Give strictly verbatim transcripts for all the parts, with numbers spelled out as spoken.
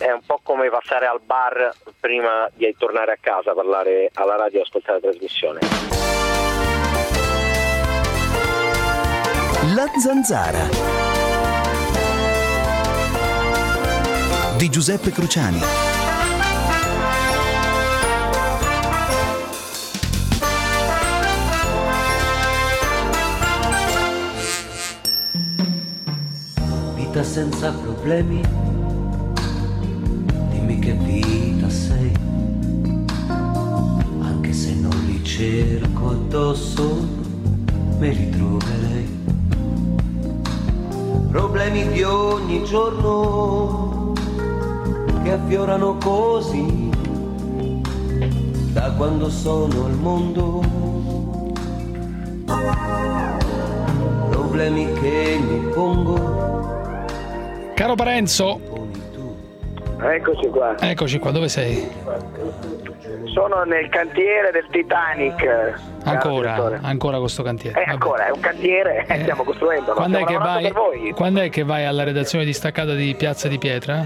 è un po' come passare al bar prima di tornare a casa, parlare alla radio e ascoltare la trasmissione. La Zanzara di Giuseppe Cruciani. Vita senza problemi, dimmi che vita sei, anche se non li cerco addosso, me li troverei. Problemi di ogni giorno che affiorano così da quando sono al mondo, problemi che mi pongo. Caro Parenzo, Eccoci qua. eccoci qua, dove sei? Sono nel cantiere del Titanic. Ancora, ancora questo cantiere. Eh, Vabbè. ancora, è un cantiere, eh, stiamo costruendo. Quando è, stiamo che vai, per voi. quando è che vai alla redazione distaccata di Piazza di Pietra?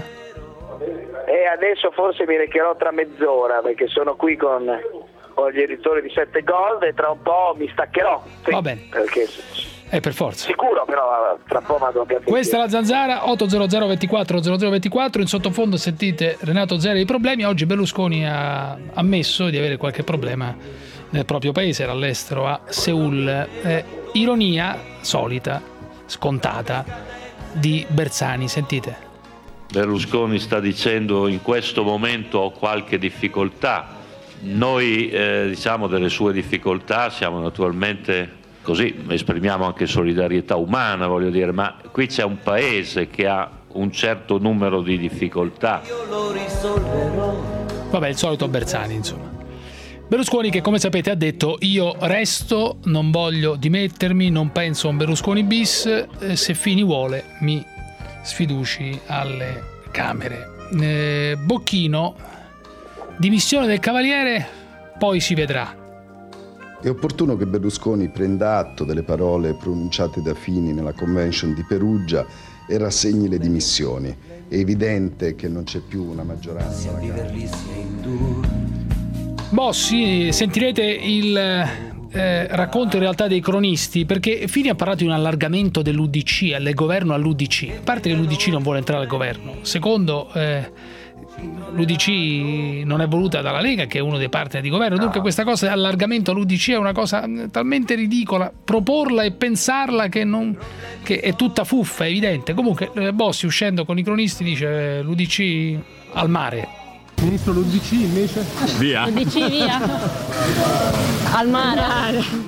E adesso forse mi recherò tra mezz'ora, perché sono qui con, con gli editori di Sette Gold e tra un po' mi staccherò. Sì, Va bene. Perché Eh, per forza. sicuro, però tra un po' vado a Piazza di Questa è Pietra. la Zanzara, otto zero zero ventiquattro zero zero ventiquattro. In sottofondo sentite Renato Zero i problemi. Oggi Berlusconi ha ammesso di avere qualche problema nel proprio paese, era all'estero, a Seul. Eh, ironia solita, scontata, di Bersani. Sentite. Berlusconi sta dicendo: in questo momento ho qualche difficoltà. Noi eh, diciamo delle sue difficoltà siamo naturalmente così, esprimiamo anche solidarietà umana, voglio dire, ma qui c'è un paese che ha un certo numero di difficoltà. Io lo risolverò. Vabbè, il solito Bersani, insomma. Berlusconi che, come sapete, ha detto: io resto, non voglio dimettermi, non penso a un Berlusconi bis, eh, se Fini vuole mi sfiduci alle Camere. Eh, Bocchino, dimissione del Cavaliere, poi si vedrà. È opportuno che Berlusconi prenda atto delle parole pronunciate da Fini nella convention di Perugia e rassegni le dimissioni. È evidente che non c'è più una maggioranza alla Camera. Viverli sia in due. Bossi, sentirete il eh, racconto in realtà dei cronisti, perché Fini ha parlato di un allargamento dell'U D C, del governo all'U D C. A parte che l'U D C non vuole entrare al governo. Secondo, eh, l'U D C non è voluta dalla Lega, che è uno dei partner di governo. Dunque questa cosa dell'allargamento all'U D C è una cosa talmente ridicola, proporla e pensarla che, non, che è tutta fuffa, è evidente. Comunque eh, Bossi, uscendo con i cronisti, dice eh, l'U D C al mare. Ministro, l'U D C invece? Via. L'U D C via al mare.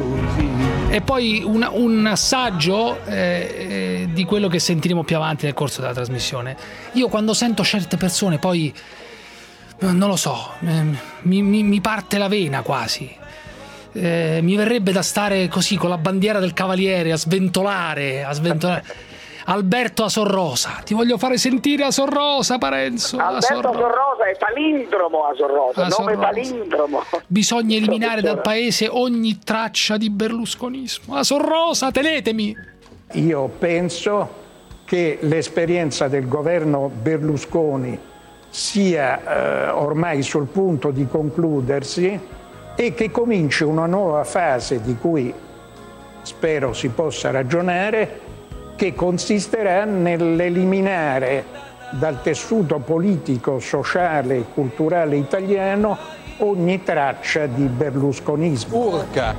E poi un, un assaggio eh, eh, di quello che sentiremo più avanti nel corso della trasmissione. Io quando sento certe persone poi non lo so, eh, mi, mi, mi parte la vena quasi. Eh, mi verrebbe da stare così con la bandiera del Cavaliere a sventolare, a sventolare. Alberto Asorrosa, ti voglio fare sentire Asorrosa, Parenzo. Alberto Asorrosa è palindromo, Asorrosa, nome palindromo. Bisogna eliminare dal paese ogni traccia di berlusconismo. Asorrosa, tenetemi. Io penso che l'esperienza del governo Berlusconi sia eh, ormai sul punto di concludersi e che cominci una nuova fase di cui spero si possa ragionare, che consisterà nell'eliminare dal tessuto politico, sociale e culturale italiano ogni traccia di berlusconismo. Urca!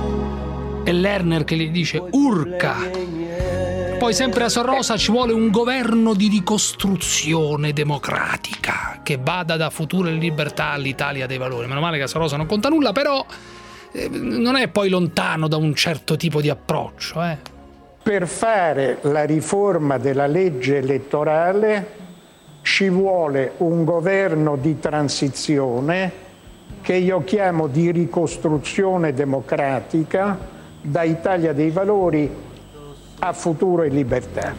È Lerner che gli dice urca. Poi sempre a Sorrosa ci vuole un governo di ricostruzione democratica che vada da Futuro e Libertà all'Italia dei valori. Meno male che a Sorrosa non conta nulla, però eh, non è poi lontano da un certo tipo di approccio, eh. Per fare la riforma della legge elettorale ci vuole un governo di transizione che io chiamo di ricostruzione democratica da Italia dei Valori a Futuro e Libertà.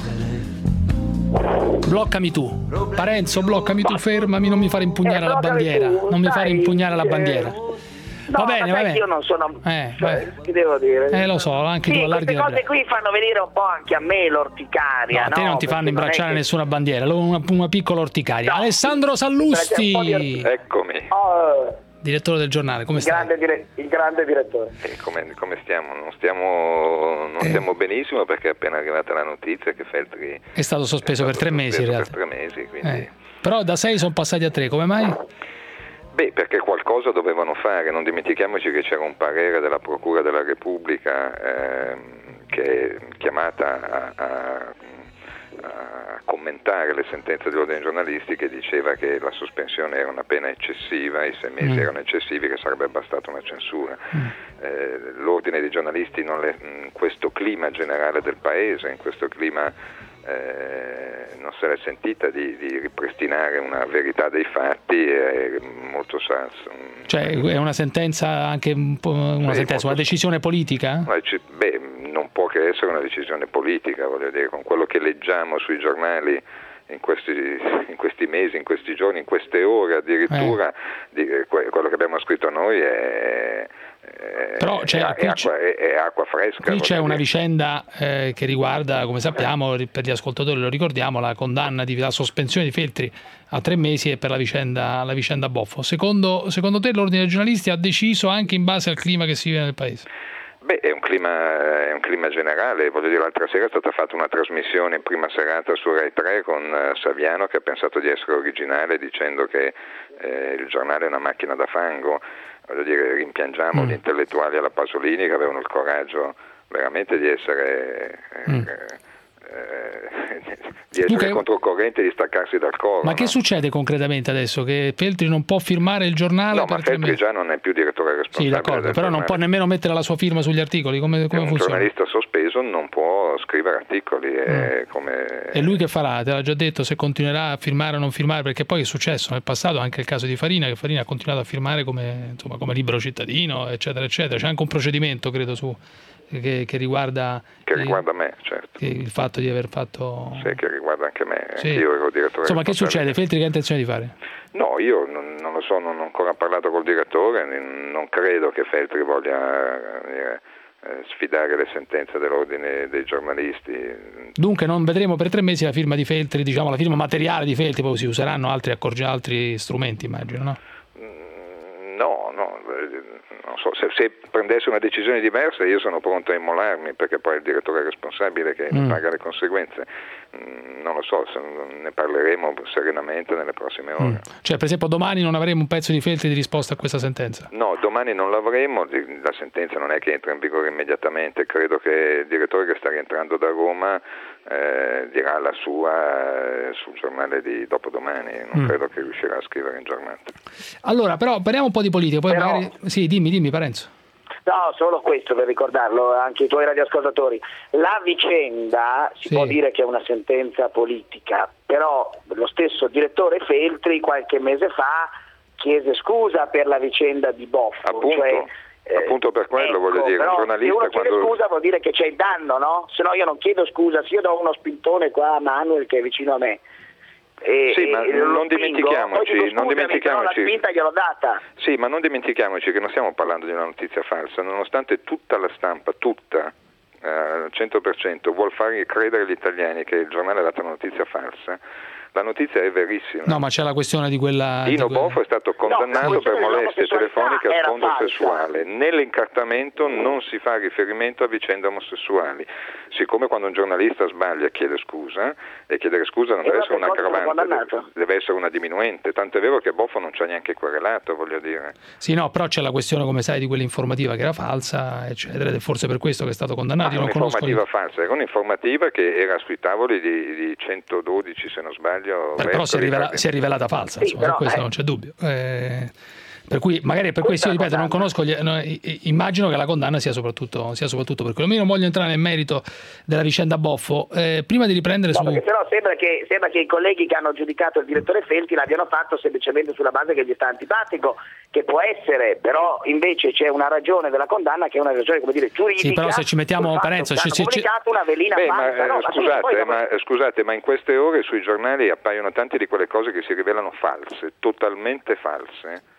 Bloccami tu, Parenzo, bloccami tu, fermami, non mi fare impugnare la bandiera, non mi fare impugnare la bandiera. Va bene, ma va sai bene. che io non sono... Eh, cioè, che devo dire? Eh, lo so, anche sì, tu allarghi queste la cose bra- qui fanno venire un po' anche a me l'orticaria, No, a te no? non ti fanno Perché non è imbracciare che- nessuna bandiera, una, una piccola orticaria. No. Alessandro Perché un po' di Sallusti, orticaria. Eccomi. Oh, direttore del giornale, come il, stai? grande dire- il grande direttore. E come, come stiamo? Non stiamo, non Eh. stiamo benissimo perché è appena arrivata la notizia che Feltri È stato sospeso è per stato tre mesi in sospeso realtà. per tre mesi, quindi... Eh. Però da sei sono passati a tre, come mai? Beh, perché qualcosa dovevano fare, non dimentichiamoci che c'era un parere della Procura della Repubblica ehm, che è chiamata a, a, a commentare le sentenze dell'ordine dei giornalisti, che diceva che la sospensione era una pena eccessiva, i sei mesi Mm. erano eccessivi, che sarebbe bastata una censura. Mm. Eh, l'ordine dei giornalisti non le, in questo clima generale del paese, in questo clima eh, non se l'è sentita di, di ripristinare una verità dei fatti, è molto sasso. Cioè è una sentenza anche un po' una Sì, sentenza, molto- una decisione politica? Ma ci- Beh, non può che essere una decisione politica, voglio dire, con quello che leggiamo sui giornali in questi, in questi mesi, in questi giorni, in queste ore addirittura, di, que- quello che abbiamo scritto noi è, è, Però c'è- è, qui è c'è- acqua, è, è acqua fresca. Qui c'è voglio una dire. vicenda eh, che riguarda, come sappiamo, per gli ascoltatori lo ricordiamo, la condanna di la sospensione di Feltri a tre mesi e per la vicenda, la vicenda Boffo. Secondo, secondo te l'ordine dei giornalisti ha deciso anche in base al clima che si vive nel paese? Beh, è un clima, è un clima generale, voglio dire, l'altra sera è stata fatta una trasmissione in prima serata su Rai tre con eh, Saviano, che ha pensato di essere originale dicendo che eh, il giornale è una macchina da fango. Voglio dire, rimpiangiamo Mm. gli intellettuali alla Pasolini che avevano il coraggio veramente di essere eh, Mm. eh, di essere Dunque- controcorrente e di staccarsi dal coro. Ma che no? succede concretamente adesso? Che Feltri non può firmare il giornale No, per ma tre Feltri mesi? già non è più direttore Sì, responsabile d'accordo, del però non giornale. può nemmeno mettere la sua firma sugli articoli. Come, come Un funziona? giornalista sospeso non può scrivere articoli, è come... E lui che farà? Te l'ha già detto se continuerà a firmare o non firmare, perché poi è successo nel passato anche il caso di Farina, che Farina ha continuato a firmare come, insomma, come libero cittadino, eccetera, eccetera. C'è anche un procedimento, credo, su che, che riguarda, Che riguarda me, certo. che il fatto di aver fatto... Sì, che riguarda anche me. Sì. Io ero direttore Insomma, che responsabile. succede? Feltri che ha intenzione di fare? No, io non, non lo so, non ho ancora parlato col direttore, non credo che Feltri voglia eh, eh, sfidare le sentenze dell'ordine dei giornalisti. Dunque non vedremo per tre mesi la firma di Feltri, diciamo la firma materiale di Feltri, poi si useranno altri accorgi, altri strumenti, immagino, no? No, no, eh, non so, se, se prendesse una decisione diversa io sono pronto a immolarmi, perché poi è il direttore responsabile che ne Mm. paga le conseguenze. Mm, non lo so, se ne parleremo serenamente nelle prossime ore. Mm. Cioè, per esempio, domani non avremo un pezzo di Feltri di risposta a questa sentenza? No, domani non l'avremo, la sentenza non è che entra in vigore immediatamente, credo che il direttore che sta rientrando da Roma eh, dirà la sua eh, sul giornale di dopodomani, non Mm. credo che riuscirà a scrivere in giornata. Allora, però parliamo un po' di politica, poi Però- magari... Sì, dimmi, dimmi Parenzo. No, solo questo per ricordarlo anche ai tuoi radioascoltatori. La vicenda si Sì. può dire che è una sentenza politica, però lo stesso direttore Feltri qualche mese fa chiese scusa per la vicenda di Boffo. Appunto, cioè, eh, appunto per quello voglio dire, un però giornalista se uno chiede quando... scusa vuol dire che c'è il danno, no? Se no io non chiedo scusa, se io do uno spintone qua a Manuel che è vicino a me. E, Sì, ma e lo non spingo, dimentichiamoci, poi dico, non "Scusami, dimentichiamoci". però la spinta gliel'ho data. Sì, ma non dimentichiamoci che non stiamo parlando di una notizia falsa, nonostante tutta la stampa, tutta, eh, al cento per cento, vuol far credere agli italiani che il giornale ha dato una notizia falsa, la notizia è verissima. No, ma c'è la questione di quella... di Dino quella- Boffo è stato condannato la per questione molestie dell'omosessualità telefoniche a era sfondo falsa. sessuale. Nell'incartamento non si fa riferimento a vicende omosessuali. Siccome quando un giornalista sbaglia chiede scusa, e chiedere scusa non E deve allora essere per cosa sono un'aggravante, deve, condannato? deve essere una diminuente. Tanto è vero che Boffo non ci ha neanche querelato, voglio dire. Sì, no, però c'è la questione, come sai, di quell'informativa che era falsa, eccetera, ed è forse per questo che è stato condannato. Io non conosco... Un'informativa falsa, era un'informativa che era sui tavoli di, di centododici, se non sbaglio. Beh, però si è, rivela- si è rivelata falsa, Sì, insomma, però, su questo eh. non c'è dubbio. Eh, per cui magari è per questo, io ripeto, non conosco, gli, no, i- i- immagino che la condanna sia soprattutto, sia soprattutto per quello. Io non voglio entrare nel merito della vicenda Boffo. Eh, prima di riprendere No, su... perché sennò sembra che, sembra che i colleghi che hanno giudicato il direttore Feltri l'abbiano fatto semplicemente sulla base che gli sta antipatico, che può essere, però invece c'è una ragione della condanna che è una ragione, come dire, giuridica. Sì, però se ci mettiamo, sul fatto Parenzo, che ci- hanno ci- comunicato una velina Beh, ma, falsa. eh, No, ma sì, scusate, poi- ma, eh, scusate, ma in queste ore sui giornali appaiono tante di quelle cose che si rivelano false, totalmente false.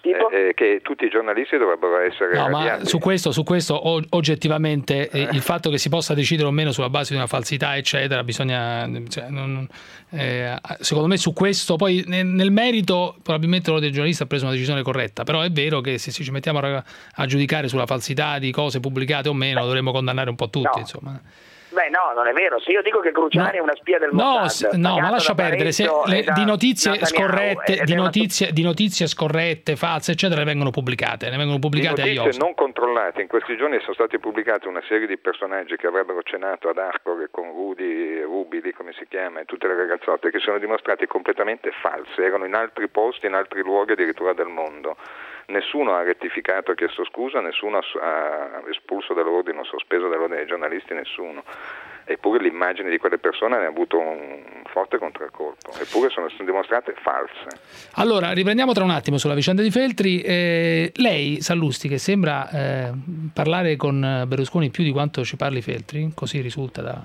Eh, eh, che tutti i giornalisti dovrebbero essere no, radiati. ma su questo, su questo o, oggettivamente eh, il fatto che si possa decidere o meno sulla base di una falsità eccetera bisogna, cioè, non, eh, secondo me su questo poi nel, nel merito probabilmente l'ordine dei giornalisti ha preso una decisione corretta, però è vero che se ci mettiamo a, a giudicare sulla falsità di cose pubblicate o meno dovremmo condannare un po' tutti, no. insomma. Beh no, non è vero, se io dico che Cruciani no. è una spia del Mossad, no, no, ma lascia perdere, se le, da, di notizie scorrette, di notizie, una... di notizie scorrette, false, eccetera, ne vengono pubblicate, ne vengono pubblicate di notizie non controllate. In questi giorni sono stati pubblicati una serie di personaggi che avrebbero cenato ad Arcore con Rudy, Rubili, come si chiama, e tutte le ragazzotte, che sono dimostrati completamente false, erano in altri posti, in altri luoghi addirittura del mondo. Nessuno ha rettificato, ha chiesto scusa, nessuno ha espulso dall'ordine o sospeso dall'ordine dei giornalisti, nessuno. Eppure l'immagine di quelle persone ha avuto un forte contraccolpo, eppure sono state dimostrate false. Allora, riprendiamo tra un attimo sulla vicenda di Feltri. Eh, lei, Sallusti, che sembra eh, parlare con Berlusconi più di quanto ci parli Feltri, così risulta da...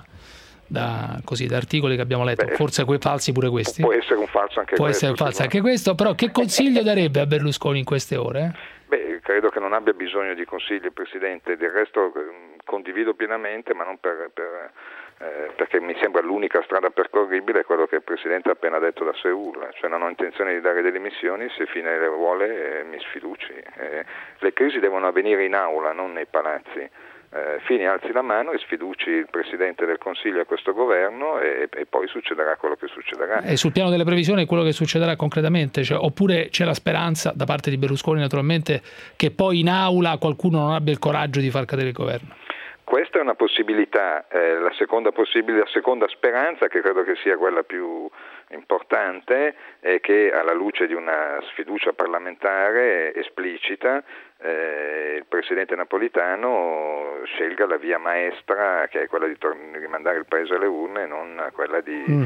Da, così, da articoli che abbiamo letto, Beh, forse que, falsi pure questi. Può essere un falso anche può questo. Può essere falso anche questo, però che consiglio darebbe a Berlusconi in queste ore? Beh, credo che non abbia bisogno di consigli, Presidente, del resto eh, condivido pienamente, ma non per, per, eh, perché mi sembra l'unica strada percorribile è quello che il Presidente ha appena detto da Seul, cioè non ho intenzione di dare delle dimissioni, se fine le vuole eh, mi sfiduci. Eh, le crisi devono avvenire in aula, non nei palazzi. Eh, Fini alzi la mano e sfiduci il Presidente del Consiglio a questo governo e, e poi succederà quello che succederà. E sul piano delle previsioni quello che succederà concretamente, cioè, oppure c'è la speranza da parte di Berlusconi naturalmente che poi in aula qualcuno non abbia il coraggio di far cadere il governo? Questa è una possibilità, eh, la seconda possibilità, la seconda speranza, che credo che sia quella più importante, è che alla luce di una sfiducia parlamentare esplicita eh, il Presidente Napolitano scelga la via maestra, che è quella di tor- rimandare il Paese alle urne e non quella di mm.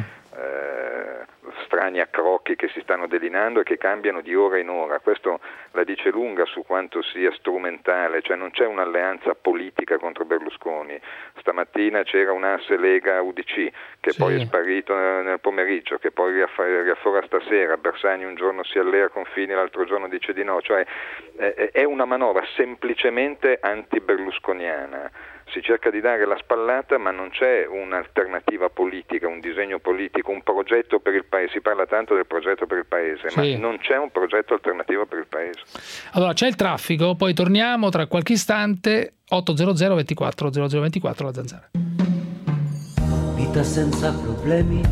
eh, strani accrocchi che si stanno delinando e che cambiano di ora in ora. Questo la dice lunga su quanto sia strumentale, cioè non c'è un'alleanza politica contro Berlusconi. Stamattina c'era un asse Lega U D C che sì. poi è sparito nel pomeriggio, che poi riaffora stasera. Bersani un giorno si allea con Fini, l'altro giorno dice di no, cioè è una manovra semplicemente anti-berlusconiana. Si cerca di dare la spallata, ma non c'è un'alternativa politica, un disegno politico, un progetto per il Paese. Si parla tanto del progetto per il Paese, sì. ma non c'è un progetto alternativo per il Paese. Allora, c'è il traffico, poi torniamo tra qualche istante. ottocento ventiquattro zero zero ventiquattro La Zanzara. Vita senza problemi,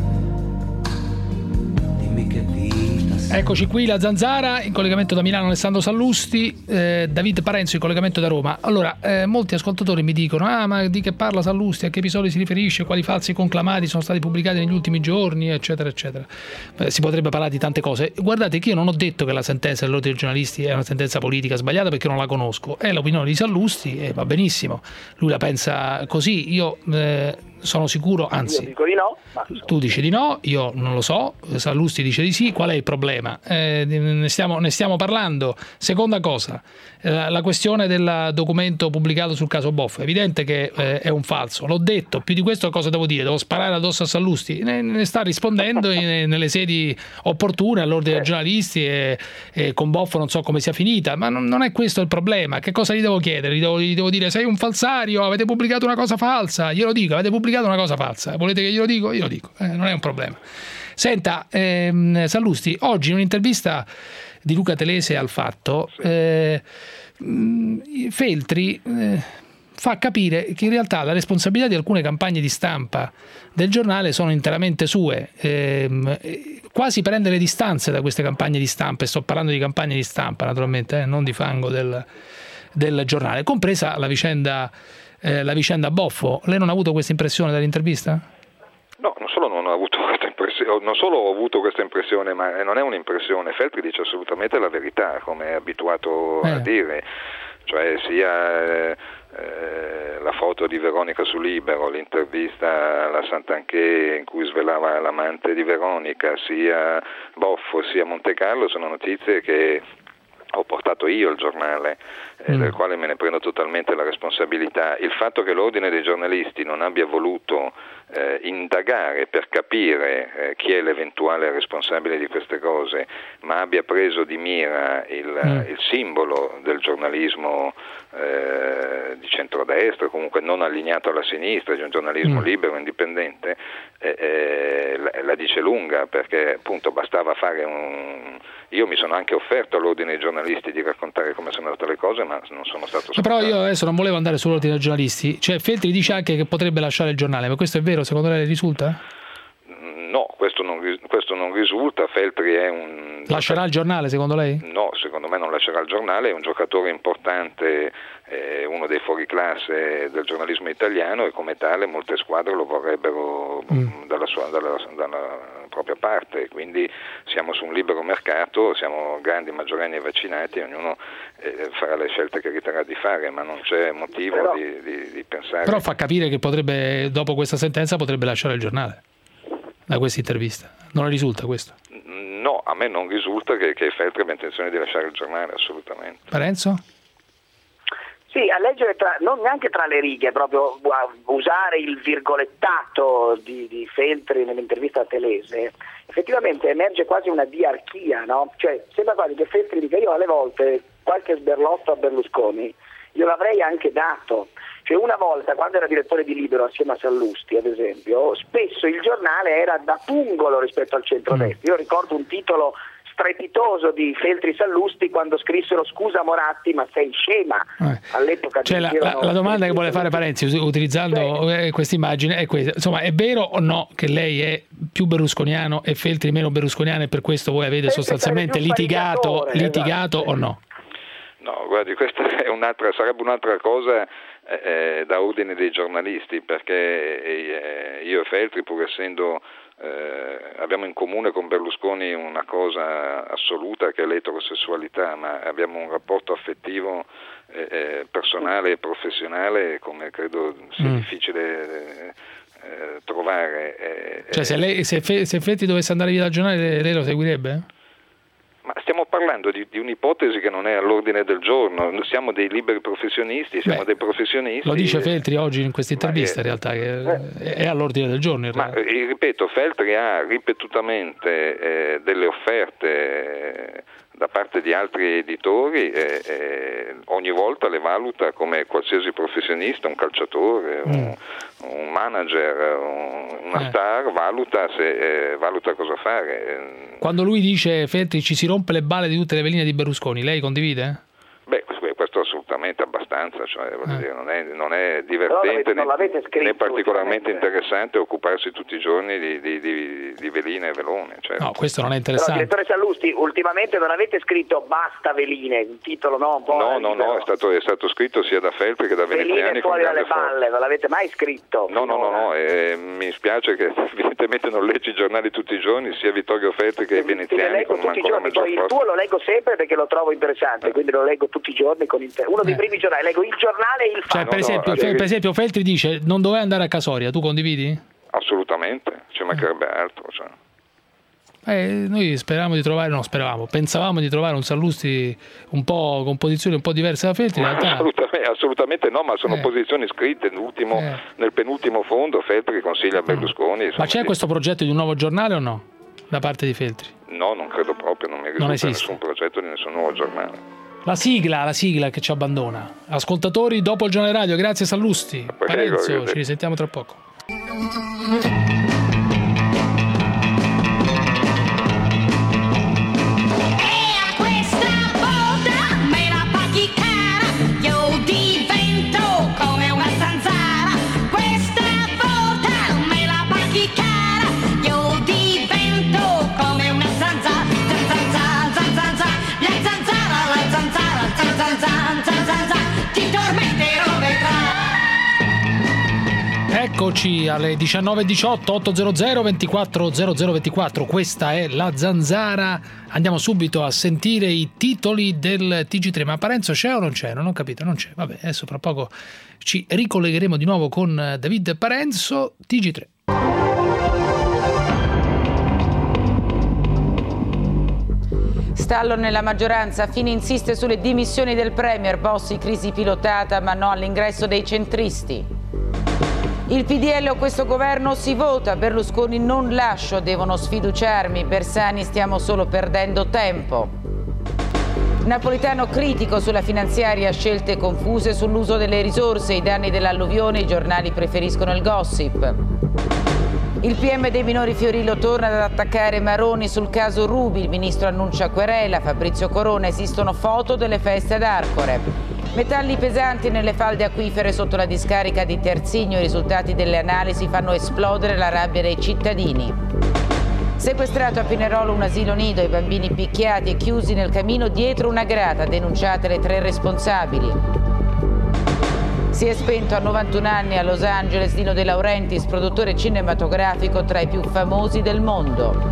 dimmi che vita. Eccoci qui, La Zanzara, in collegamento da Milano Alessandro Sallusti, eh, David Parenzo in collegamento da Roma. Allora, eh, molti ascoltatori mi dicono, ah ma di che parla Sallusti, a che episodi si riferisce, quali falsi conclamati sono stati pubblicati negli ultimi giorni, eccetera, eccetera. Eh, si potrebbe parlare di tante cose. Guardate che io non ho detto che la sentenza dell'ordine dei giornalisti è una sentenza politica sbagliata perché non la conosco, è l'opinione di Sallusti e va benissimo, lui la pensa così, io... Eh, sono sicuro, anzi, io dico di no, ma... tu dici di no, io non lo so, Sallusti dice di sì, qual è il problema? Eh, ne, stiamo, ne stiamo parlando. Seconda cosa, eh, la questione del documento pubblicato sul caso Boff, è evidente che eh, è un falso, l'ho detto, più di questo cosa devo dire? Devo sparare addosso a Sallusti? Ne, ne sta rispondendo in, nelle sedi opportune all'ordine dei giornalisti e, e con Boff non so come sia finita, ma non, non è questo il problema. Che cosa gli devo chiedere? Gli devo, gli devo dire sei un falsario, avete pubblicato una cosa falsa, glielo dico, avete pubblicato una cosa falsa, volete che glielo dico? Io lo dico, eh, non è un problema. Senta, ehm, Sallusti, oggi in un'intervista di Luca Telese al Fatto, eh, Feltri eh, fa capire che in realtà la responsabilità di alcune campagne di stampa del giornale sono interamente sue, ehm, quasi prende le distanze da queste campagne di stampa, e sto parlando di campagne di stampa naturalmente, eh, non di fango del, del giornale, compresa la vicenda Eh, la vicenda Boffo. Lei non ha avuto questa impressione dall'intervista? No, non solo non ho avuto questa impressione, non solo ho avuto questa impressione, ma non è un'impressione. Feltri dice assolutamente la verità, come è abituato eh. a dire, cioè sia eh, la foto di Veronica su Libero, l'intervista alla Santanchè in cui svelava l'amante di Veronica, sia Boffo sia Montecarlo sono notizie che ho portato io il giornale, eh, mm. del quale me ne prendo totalmente la responsabilità. Il fatto che l'Ordine dei giornalisti non abbia voluto eh, indagare per capire eh, chi è l'eventuale responsabile di queste cose, ma abbia preso di mira il, mm. il simbolo del giornalismo eh, di centrodestra, comunque non allineato alla sinistra, di un giornalismo mm. libero, indipendente, eh, eh, la, la dice lunga, perché appunto bastava fare un... Io mi sono anche offerto all'Ordine dei giornalisti di raccontare come sono andate le cose, ma non sono stato sopportato. Però io adesso non volevo andare sull'Ordine dei giornalisti, cioè Feltri dice anche che potrebbe lasciare il giornale, ma questo è vero, secondo lei risulta? No, questo non, questo non risulta. Feltri è un... Lascerà il giornale secondo lei? No, secondo me non lascerà il giornale, è un giocatore importante, eh, uno dei fuoriclasse del giornalismo italiano, e come tale molte squadre lo vorrebbero mm. dalla, sua, dalla, dalla propria parte, quindi siamo su un libero mercato, siamo grandi, maggiorenni e vaccinati, ognuno eh, farà le scelte che riterrà di fare, ma non c'è motivo però, di, di, di pensare... Però fa capire che potrebbe, dopo questa sentenza, potrebbe lasciare il giornale, da questa intervista. Non le risulta questo? No, a me non risulta che, che Feltri abbia intenzione di lasciare il giornale, assolutamente. Parenzo? Sì, a leggere tra, non neanche tra le righe, proprio a usare il virgolettato di, di Feltri nell'intervista a Telese, effettivamente emerge quasi una diarchia, no? Cioè sembra quasi che Feltri dica: io alle volte qualche sberlotto a Berlusconi io l'avrei anche dato. Cioè una volta, quando era direttore di Libero assieme a Sallusti, ad esempio, spesso il giornale era da pungolo rispetto al centrodestra. Io ricordo un titolo strepitoso di Feltri Sallusti quando scrissero: scusa Moratti, ma sei scema. Eh. All'epoca cioè, la, la, la domanda che vuole fare Parenzi utilizzando cioè, questa immagine è questa: insomma, è vero o no che lei è più berlusconiano e Feltri meno berlusconiano, e per questo voi avete Feltri sostanzialmente litigato, litigato esatto. o no? No, guardi, questa è un'altra, sarebbe un'altra cosa eh, da ordine dei giornalisti, perché eh, io e Feltri, pur essendo Eh, abbiamo in comune con Berlusconi una cosa assoluta, che è l'eterosessualità, ma abbiamo un rapporto affettivo eh, eh, personale e professionale come credo sia mm. difficile eh, eh, trovare. Eh, cioè se, lei, se, Fe, se Feltri dovesse andare via dal giornale, lei lo seguirebbe? Ma stiamo parlando di, di un'ipotesi che non è all'ordine del giorno. Siamo dei liberi professionisti, siamo Beh, dei professionisti. Lo dice Feltri oggi in questa intervista, è, in realtà, che è, è all'ordine del giorno. In ma eh, ripeto, Feltri ha ripetutamente eh, delle offerte eh, da parte di altri editori, eh, eh, ogni volta le valuta come qualsiasi professionista, un calciatore, mm. un, un manager, un, una eh. star, valuta, se, eh, valuta cosa fare. Quando lui dice Feltri ci si rompe le balle di tutte le veline di Berlusconi, lei condivide? Beh, questo assolutamente abbastanza, cioè, voglio eh. dire, non, è, non è divertente non l'avete, non né, né particolarmente interessante occuparsi tutti i giorni di, di, di, di veline e velone. Cioè. No, questo non è interessante. Però, direttore Sallusti, ultimamente non avete scritto basta veline, un titolo no? Un po' no, no, no, è stato, è stato scritto sia da Feltri che da veneziani. Veline fuori dalle balle, non l'avete mai scritto? No, no, no, no, eh, mi spiace che evidentemente non leggi i giornali tutti i giorni, sia Vittorio Feltri che i veneziani. Con tutti i giorni, poi il tuo lo leggo sempre perché lo trovo interessante, eh. quindi lo leggo tutti i giorni con inter... uno dei eh. primi giornali, leggo il giornale e il Fatto. Cioè, per, no, esempio, no, per, per esempio Feltri dice non doveva andare a Casoria, tu condividi? Assolutamente, ci mancherebbe eh. altro. Cioè. Eh, noi speravamo di trovare, no speravamo, pensavamo di trovare un Sallusti un po' con posizioni un po' diverse da Feltri. In realtà... assolutamente, assolutamente no, ma sono eh. posizioni scritte nell'ultimo, eh. nel penultimo fondo. Feltri consiglia a Berlusconi. Mm. Ma c'è di... questo progetto di un nuovo giornale o no? Da parte di Feltri? No, non credo proprio, non mi risulta nessun progetto di nessun nuovo giornale. La sigla, la sigla che ci abbandona. Ascoltatori, dopo il giornale radio, grazie Sallusti. Prego, Parenzo, ci risentiamo tra poco. Eccoci alle diciannove e diciotto, ottocento ventiquattro zero zero ventiquattro, questa è la Zanzara. Andiamo subito a sentire i titoli del T G tre. Ma Parenzo c'è o non c'è? Non ho capito, non c'è. Vabbè, adesso fra poco ci ricollegheremo di nuovo con David Parenzo. T G tre. Stallo nella maggioranza, Fini insiste sulle dimissioni del premier, Bossi crisi pilotata ma no all'ingresso dei centristi. Il P D L o questo governo si vota, Berlusconi non lascio, devono sfiduciarmi, Bersani stiamo solo perdendo tempo. Napolitano critico sulla finanziaria, scelte confuse sull'uso delle risorse, i danni dell'alluvione, i giornali preferiscono il gossip. Il P M dei minori Fiorillo torna ad attaccare Maroni sul caso Ruby, il ministro annuncia querela, Fabrizio Corona, esistono foto delle feste ad Arcore. Metalli pesanti nelle falde acquifere sotto la discarica di Terzigno, i risultati delle analisi fanno esplodere la rabbia dei cittadini. Sequestrato a Pinerolo un asilo nido, i bambini picchiati e chiusi nel camino dietro una grata, denunciate le tre responsabili. Si è spento a novantuno anni a Los Angeles Dino De Laurentiis, produttore cinematografico tra i più famosi del mondo.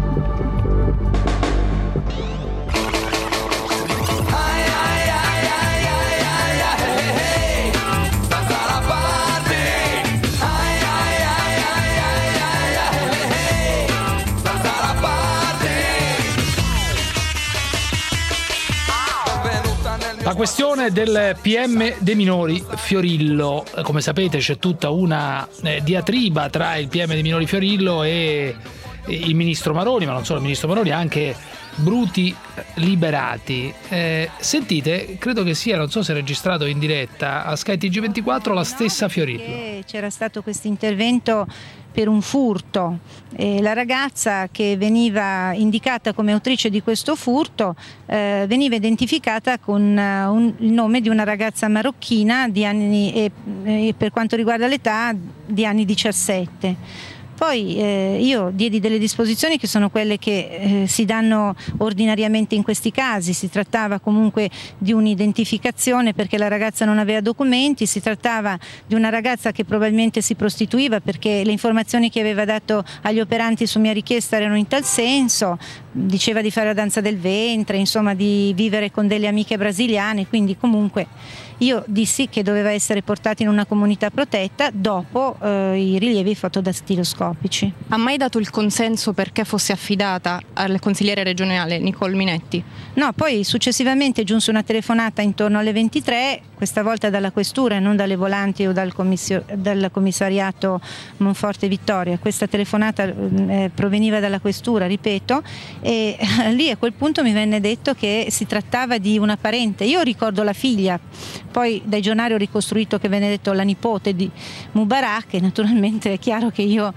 La questione del P M dei minori Fiorillo, come sapete c'è tutta una eh, diatriba tra il P M dei minori Fiorillo e, e il ministro Maroni, ma non solo il ministro Maroni, anche Bruti liberati. Eh, sentite, credo che sia, non so se è registrato in diretta a Sky T G ventiquattro, la stessa Fiorillo. C'era stato questo intervento per un furto. Eh, la ragazza che veniva indicata come autrice di questo furto eh, veniva identificata con uh, un, il nome di una ragazza marocchina di anni, e, e per quanto riguarda l'età di anni diciassette. Poi eh, io diedi delle disposizioni che sono quelle che eh, si danno ordinariamente in questi casi. Si trattava comunque di un'identificazione perché la ragazza non aveva documenti, si trattava di una ragazza che probabilmente si prostituiva perché le informazioni che aveva dato agli operanti su mia richiesta erano in tal senso, diceva di fare la danza del ventre, insomma di vivere con delle amiche brasiliane, quindi comunque io dissi che doveva essere portata in una comunità protetta dopo eh, i rilievi fotodastiloscopici. Ha mai dato il consenso perché fosse affidata al consigliere regionale Nicole Minetti? No, poi successivamente giunse una telefonata intorno alle ventitré, questa volta dalla questura e non dalle volanti o dal, comissio- dal commissariato Monforte Vittoria. Questa telefonata eh, proveniva dalla questura, ripeto, e lì a quel punto mi venne detto che si trattava di una parente. Io ricordo la figlia, poi dai giornali ho ricostruito che venne detto la nipote di Mubarak, e naturalmente è chiaro che io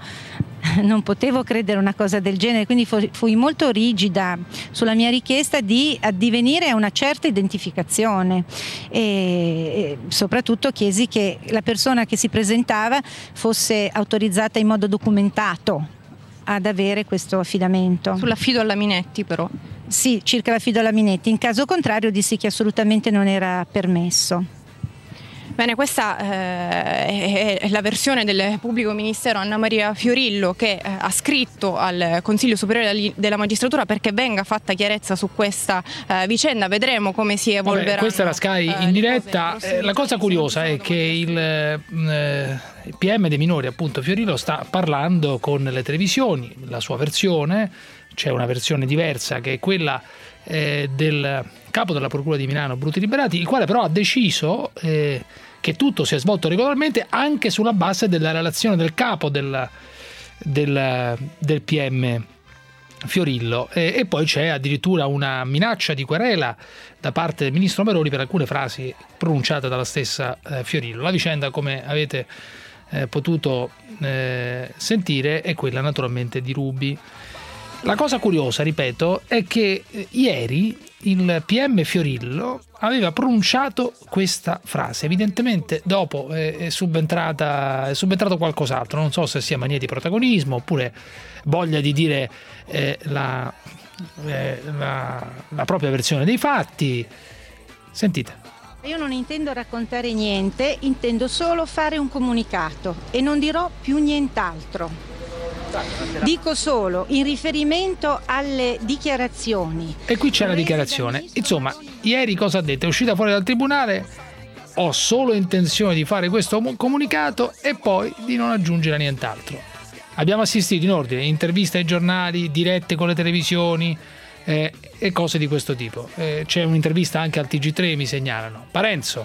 non potevo credere una cosa del genere, quindi fui molto rigida sulla mia richiesta di addivenire a una certa identificazione e soprattutto chiesi che la persona che si presentava fosse autorizzata in modo documentato ad avere questo affidamento. Sull'affido alla Minetti però? Sì, circa l'affido alla Minetti, in caso contrario dissi che assolutamente non era permesso. Bene, questa eh, è la versione del pubblico ministero Anna Maria Fiorillo che eh, ha scritto al Consiglio Superiore della Magistratura perché venga fatta chiarezza su questa eh, vicenda. Vedremo come si evolverà. Questa è la Sky eh, in diretta. Eh, la cosa curiosa è che il, eh, il P M dei minori, appunto Fiorillo, sta parlando con le televisioni, la sua versione. C'è una versione diversa che è quella eh, del capo della Procura di Milano Bruti Liberati, il quale però ha deciso eh, che tutto si è svolto regolarmente anche sulla base della relazione del capo del, del, del P M Fiorillo e, e poi c'è addirittura una minaccia di querela da parte del ministro Maroni per alcune frasi pronunciate dalla stessa eh, Fiorillo. La vicenda, come avete eh, potuto eh, sentire, è quella naturalmente di Ruby. La cosa curiosa, ripeto, è che eh, ieri il P M Fiorillo aveva pronunciato questa frase. Evidentemente dopo è, è, subentrata, è subentrato qualcos'altro, non so se sia mania di protagonismo oppure voglia di dire eh, la, eh, la, la propria versione dei fatti. Sentite. Io non intendo raccontare niente, intendo solo fare un comunicato e non dirò più nient'altro. Dico solo in riferimento alle dichiarazioni. E qui c'è la dichiarazione. Insomma, ieri cosa ha detto? È uscita fuori dal tribunale, ho solo intenzione di fare questo comunicato e poi di non aggiungere nient'altro. Abbiamo assistito in ordine interviste ai giornali, dirette con le televisioni, eh, e cose di questo tipo. Eh, c'è un'intervista anche al T G tre, mi segnalano. Parenzo.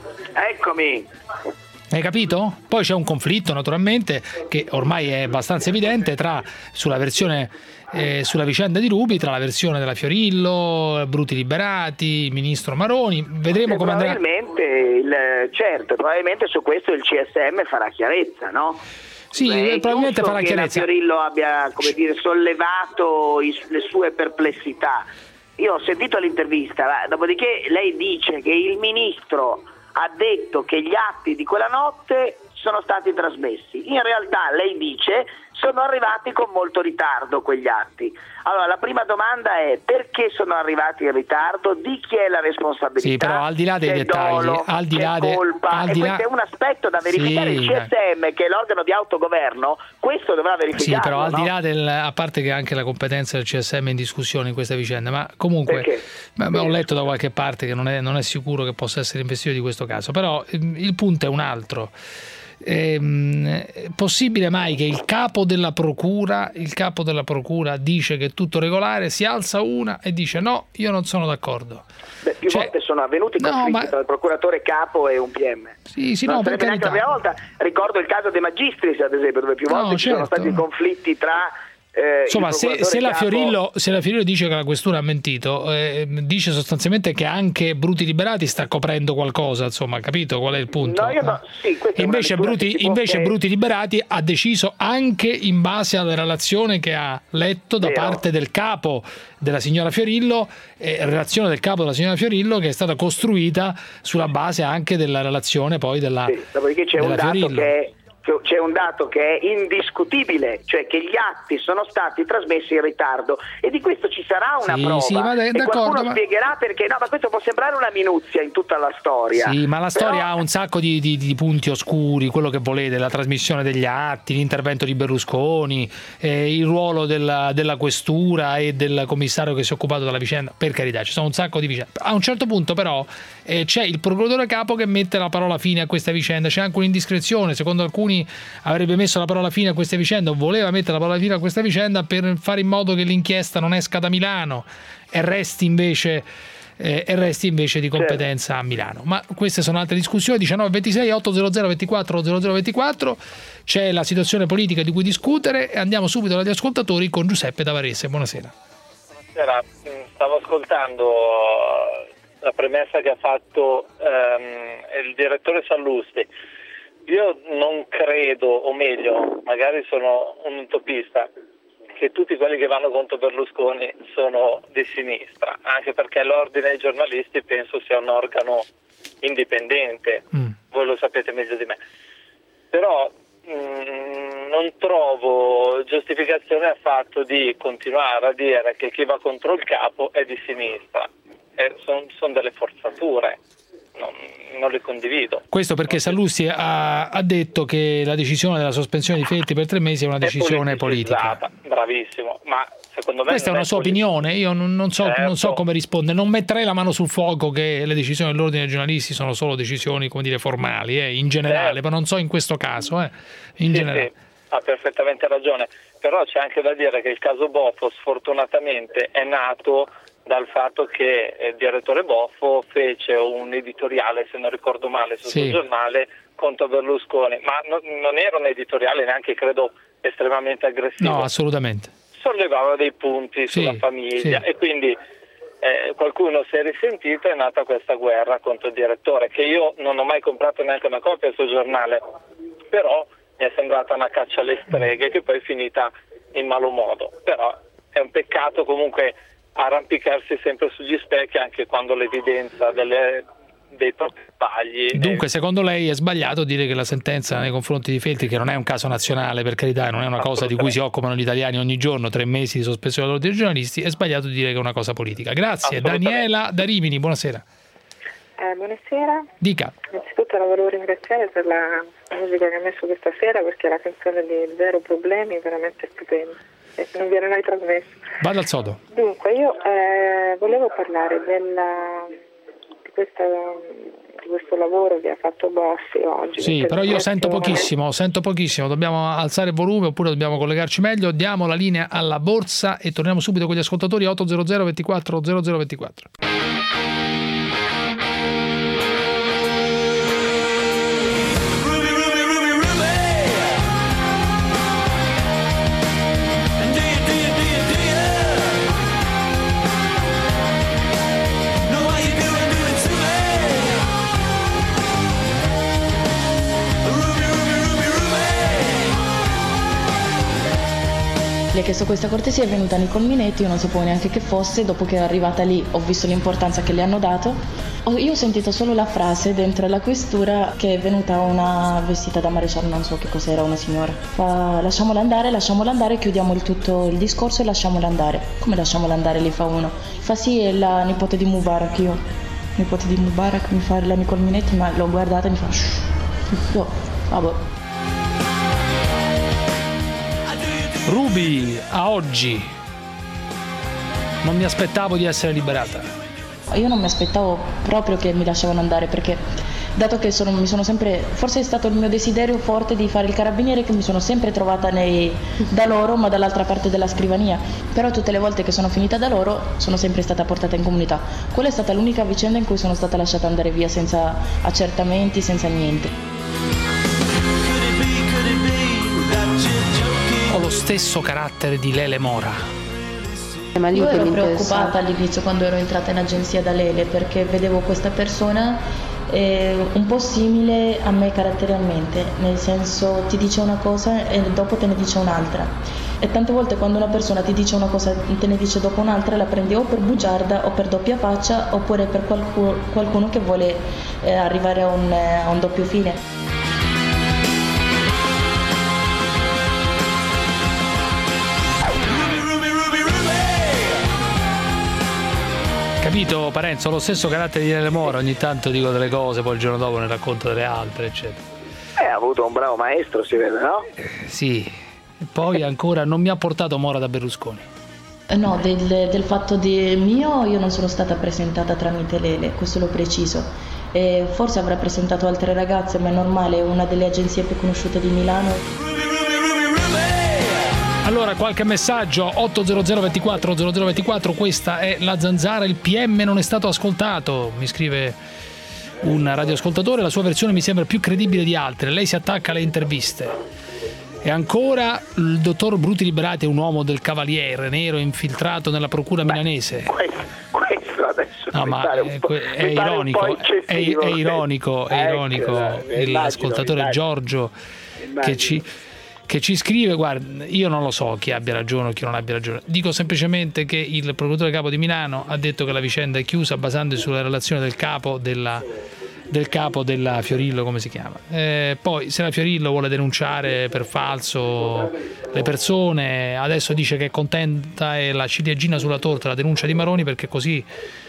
Eccomi. Hai capito? Poi c'è un conflitto naturalmente che ormai è abbastanza evidente tra sulla versione eh, sulla vicenda di Ruby, tra la versione della Fiorillo, Bruti Liberati, il ministro Maroni. Vedremo eh, come andrà. Probabilmente il, certo, probabilmente su questo il C S M farà chiarezza, no? Sì, Beh, probabilmente farà che chiarezza. La Fiorillo abbia, come dire, sollevato i, le sue perplessità. Io ho sentito l'intervista, dopodiché lei dice che il ministro ha detto che gli atti di quella notte sono stati trasmessi. In realtà lei dice sono arrivati con molto ritardo quegli atti. Allora la prima domanda è: perché sono arrivati in ritardo? Di chi è la responsabilità? Sì, però al di là dei c'è dettagli, dolo, al di c'è là de, colpa, al e di là... questo è un aspetto da verificare. Sì, il C S M, che è l'organo di autogoverno, questo dovrà verificare. Sì, però al no? di là del, a parte che anche la competenza del C S M è in discussione in questa vicenda, ma comunque ma, ma ho letto da qualche parte che non è, non è sicuro che possa essere investito di questo caso, però il punto è un altro. È possibile mai che il capo della procura il capo della procura dice che è tutto regolare, si alza una e dice no, io non sono d'accordo? Beh, più cioè, volte sono avvenuti no, conflitti ma... tra il procuratore capo e un P M. Sì, sì, non no, per neanche la prima volta. Ricordo il caso De Magistris, ad esempio, dove più volte no, ci certo. sono stati conflitti tra Eh, Insomma, se, se, la capo... Fiorillo, se la Fiorillo dice che la questura ha mentito, eh, dice sostanzialmente che anche Bruti Liberati sta coprendo qualcosa, insomma, capito qual è il punto? No, io no. Sì, e invece, Bruti, invece che... Bruti Liberati ha deciso anche in base alla relazione che ha letto da Vero. parte del capo della signora Fiorillo, eh, relazione del capo della signora Fiorillo che è stata costruita sulla base anche della relazione poi della, sì, dopodiché c'è della un dato Fiorillo. che è c'è un dato che è indiscutibile, cioè che gli atti sono stati trasmessi in ritardo, e di questo ci sarà una sì, prova sì, ma e qualcuno ma... spiegherà perché. No, ma questo può sembrare una minuzia in tutta la storia. Sì, ma la Però... storia ha un sacco di, di, di punti oscuri, quello che volete, la trasmissione degli atti, l'intervento di Berlusconi, eh, il ruolo della, della questura e del commissario che si è occupato della vicenda, per carità, ci sono un sacco di vicende. A un certo punto però eh, c'è il procuratore capo che mette la parola fine a questa vicenda, c'è anche un'indiscrezione, secondo alcuni avrebbe messo la parola fine a questa vicenda o voleva mettere la parola fine a questa vicenda per fare in modo che l'inchiesta non esca da Milano e resti invece eh, e resti invece di competenza a Milano. Ma queste sono altre discussioni. Diciannove ventisei ottocento ventiquattro zero zero ventiquattro, c'è la situazione politica di cui discutere e andiamo subito dagli ascoltatori con Giuseppe da Varese. Buonasera. Buonasera, stavo ascoltando la premessa che ha fatto ehm, il direttore Sallusti. Io non credo, o meglio, magari sono un utopista, che tutti quelli che vanno contro Berlusconi sono di sinistra, anche perché l'ordine dei giornalisti penso sia un organo indipendente, mm. voi lo sapete meglio di me. Però mh, non trovo giustificazione al fatto di continuare a dire che chi va contro il capo è di sinistra, eh, sono son delle forzature. Non, non le condivido. Questo perché Sallusti ha, ha detto che la decisione della sospensione di Feltri per tre mesi è una decisione è politica. Bravissimo, ma secondo me questa è una sua politica. Opinione, io non, non, so, certo. non so come rispondere, non metterei la mano sul fuoco che le decisioni dell'ordine dei giornalisti sono solo decisioni, come dire, formali, eh, in generale, certo. Ma non so in questo caso, eh, in sì, generale. Sì, ha perfettamente ragione, però c'è anche da dire che il caso Boffo sfortunatamente è nato dal fatto che il direttore Boffo fece un editoriale, se non ricordo male, sul sì. suo giornale contro Berlusconi, ma no, non era un editoriale neanche, credo, estremamente aggressivo. No, assolutamente. Sollevava dei punti sì, sulla famiglia sì. e quindi eh, qualcuno si è risentito e è nata questa guerra contro il direttore, che io non ho mai comprato neanche una copia del suo giornale, però mi è sembrata una caccia alle streghe che poi è finita in malo modo. Però è un peccato comunque arrampicarsi sempre sugli specchi anche quando l'evidenza delle, dei propri sbagli. Dunque, è... secondo lei è sbagliato dire che la sentenza nei confronti di Feltri, che non è un caso nazionale, per carità, non è una cosa di cui si occupano gli italiani ogni giorno, tre mesi di sospensione dell'ordine dei giornalisti, è sbagliato dire che è una cosa politica. Grazie. Daniela da Rimini, buonasera. Eh, buonasera. Dica. Innanzitutto la volevo ringraziare per la musica che ha messo questa sera, perché la canzone di Zero Problemi è veramente stupenda. Non viene mai trasmesso. Vado al sodo. Dunque io eh, volevo parlare della, di, questa, di anche questo lavoro che ha fatto Bossi oggi. Sì, però io sento pochissimo, sento pochissimo, dobbiamo alzare il volume oppure dobbiamo collegarci meglio. Diamo la linea alla borsa e torniamo subito con gli ascoltatori. Otto zero zero ventiquattro zero zero ventiquattro. Le ho chiesto questa cortesia, è venuta Nicole Minetti, io non sapevo neanche che fosse, dopo che è arrivata lì ho visto l'importanza che le hanno dato, io ho sentito solo la frase dentro la questura che è venuta una vestita da maresciallo, non so che cos'era, una signora, fa lasciamola andare, lasciamola andare, chiudiamo il tutto il discorso e lasciamola andare. Come lasciamola andare? Li fa uno, fa sì, è la nipote di Mubarak, io, nipote di Mubarak, mi fa la Nicole Minetti, ma l'ho guardata e mi fa shh, io, vabbè. Ruby, a oggi non mi aspettavo di essere liberata. Io non mi aspettavo proprio che mi lasciavano andare, perché dato che sono, mi sono sempre, forse è stato il mio desiderio forte di fare il carabiniere, che mi sono sempre trovata nei, da loro, ma dall'altra parte della scrivania, però tutte le volte che sono finita da loro sono sempre stata portata in comunità. Quella è stata l'unica vicenda in cui sono stata lasciata andare via senza accertamenti, senza niente. Ho lo stesso carattere di Lele Mora. Ma io ero preoccupata all'inizio quando ero entrata in agenzia da Lele, perché vedevo questa persona eh, un po' simile a me caratterialmente, nel senso ti dice una cosa e dopo te ne dice un'altra, e tante volte quando una persona ti dice una cosa e te ne dice dopo un'altra la prendi o per bugiarda o per doppia faccia oppure per qualcuno, qualcuno che vuole eh, arrivare a un, a un doppio fine. Capito Parenzo, ho lo stesso carattere di Lele Mora, ogni tanto dico delle cose, poi il giorno dopo ne racconto delle altre, eccetera. Eh, ha avuto un bravo maestro, si vede, no? Eh, sì, e poi ancora non mi ha portato Mora da Berlusconi. No, del, del fatto di mio io non sono stata presentata tramite Lele, questo lo preciso. E forse avrà presentato altre ragazze, ma è normale, è una delle agenzie più conosciute di Milano. Allora, qualche messaggio, otto zero zero ventiquattro zero zero ventiquattro, questa è la Zanzara, il P M non è stato ascoltato, mi scrive un radioascoltatore, la sua versione mi sembra più credibile di altre, lei si attacca alle interviste. E ancora, il dottor Bruti Liberati è un uomo del Cavaliere, nero, infiltrato nella procura Beh, milanese. Questo, questo adesso no, ma è, è, ironico, è, è ironico, è ironico, è ironico l'ascoltatore Giorgio immagino. che ci... che ci scrive, guarda, io non lo so chi abbia ragione o chi non abbia ragione, dico semplicemente che il procuratore capo di Milano ha detto che la vicenda è chiusa basandosi sulla relazione del capo della, del capo della Fiorillo, come si chiama. Eh, poi se la Fiorillo vuole denunciare per falso le persone, adesso dice che è contenta e la ciliegina sulla torta la denuncia di Maroni, perché così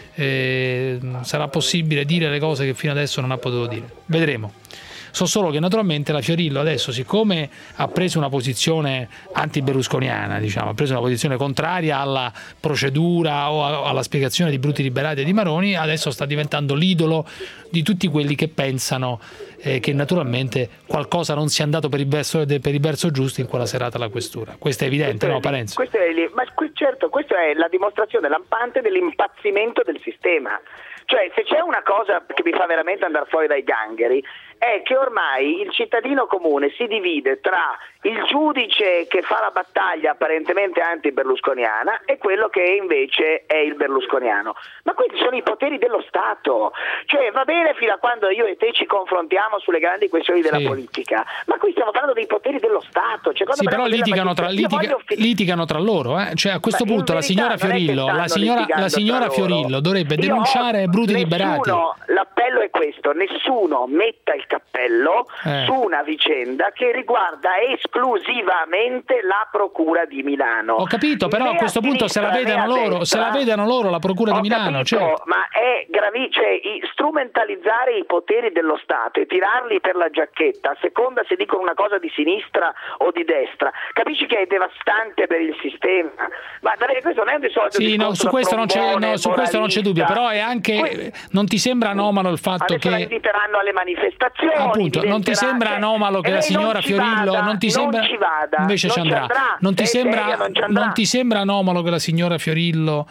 eh, sarà possibile dire le cose che fino adesso non ha potuto dire. Vedremo. So solo che naturalmente la Fiorillo adesso, siccome ha preso una posizione anti-berlusconiana, diciamo, ha preso una posizione contraria alla procedura o alla spiegazione di Bruti Liberati e di Maroni, adesso sta diventando l'idolo di tutti quelli che pensano eh, che naturalmente qualcosa non sia andato per il verso, per il verso giusto in quella serata alla questura. Questo è evidente, questo no, è, Parenzo? Questo è, ma certo, questa è la dimostrazione lampante dell'impazzimento del sistema. Cioè, se c'è una cosa che mi fa veramente andare fuori dai gangheri è che ormai il cittadino comune si divide tra il giudice che fa la battaglia apparentemente anti-berlusconiana e quello che invece è il berlusconiano. Ma questi sono i poteri dello Stato. Cioè, va bene fino a quando io e te ci confrontiamo sulle grandi questioni della sì. politica, ma qui stiamo parlando dei poteri dello Stato. Cioè, sì, però litigano tra, litiga, litigano tra loro. Eh? Cioè, a questo ma punto la signora Fiorillo, la signora, la signora Fiorillo dovrebbe io denunciare Bruti Liberati. L'appello è questo: nessuno metta il cappello eh. su una vicenda che riguarda esclusivamente la Procura di Milano. Ho capito, però né a questo punto se la vedano loro, se la vedano loro la Procura di Milano, capito, certo. ma è gravi, cioè strumentalizzare i poteri dello Stato e tirarli per la giacchetta a seconda se dicono una cosa di sinistra o di destra, capisci che è devastante per il sistema. Ma dai, questo non è un discorso sì, no, su questo non c'è no, su questo non c'è dubbio, però è anque, que- non ti sembra anomalo anomalo il fatto adesso che... la inviteranno alle manifestazioni. Appunto, non ti sembra anomalo che la signora Fiorillo... Vada, non ti sembra... Non ci vada, invece non ci andrà. andrà. Non ti, sembra, seria, non, ci andrà. non ti sembra anomalo che la signora Fiorillo...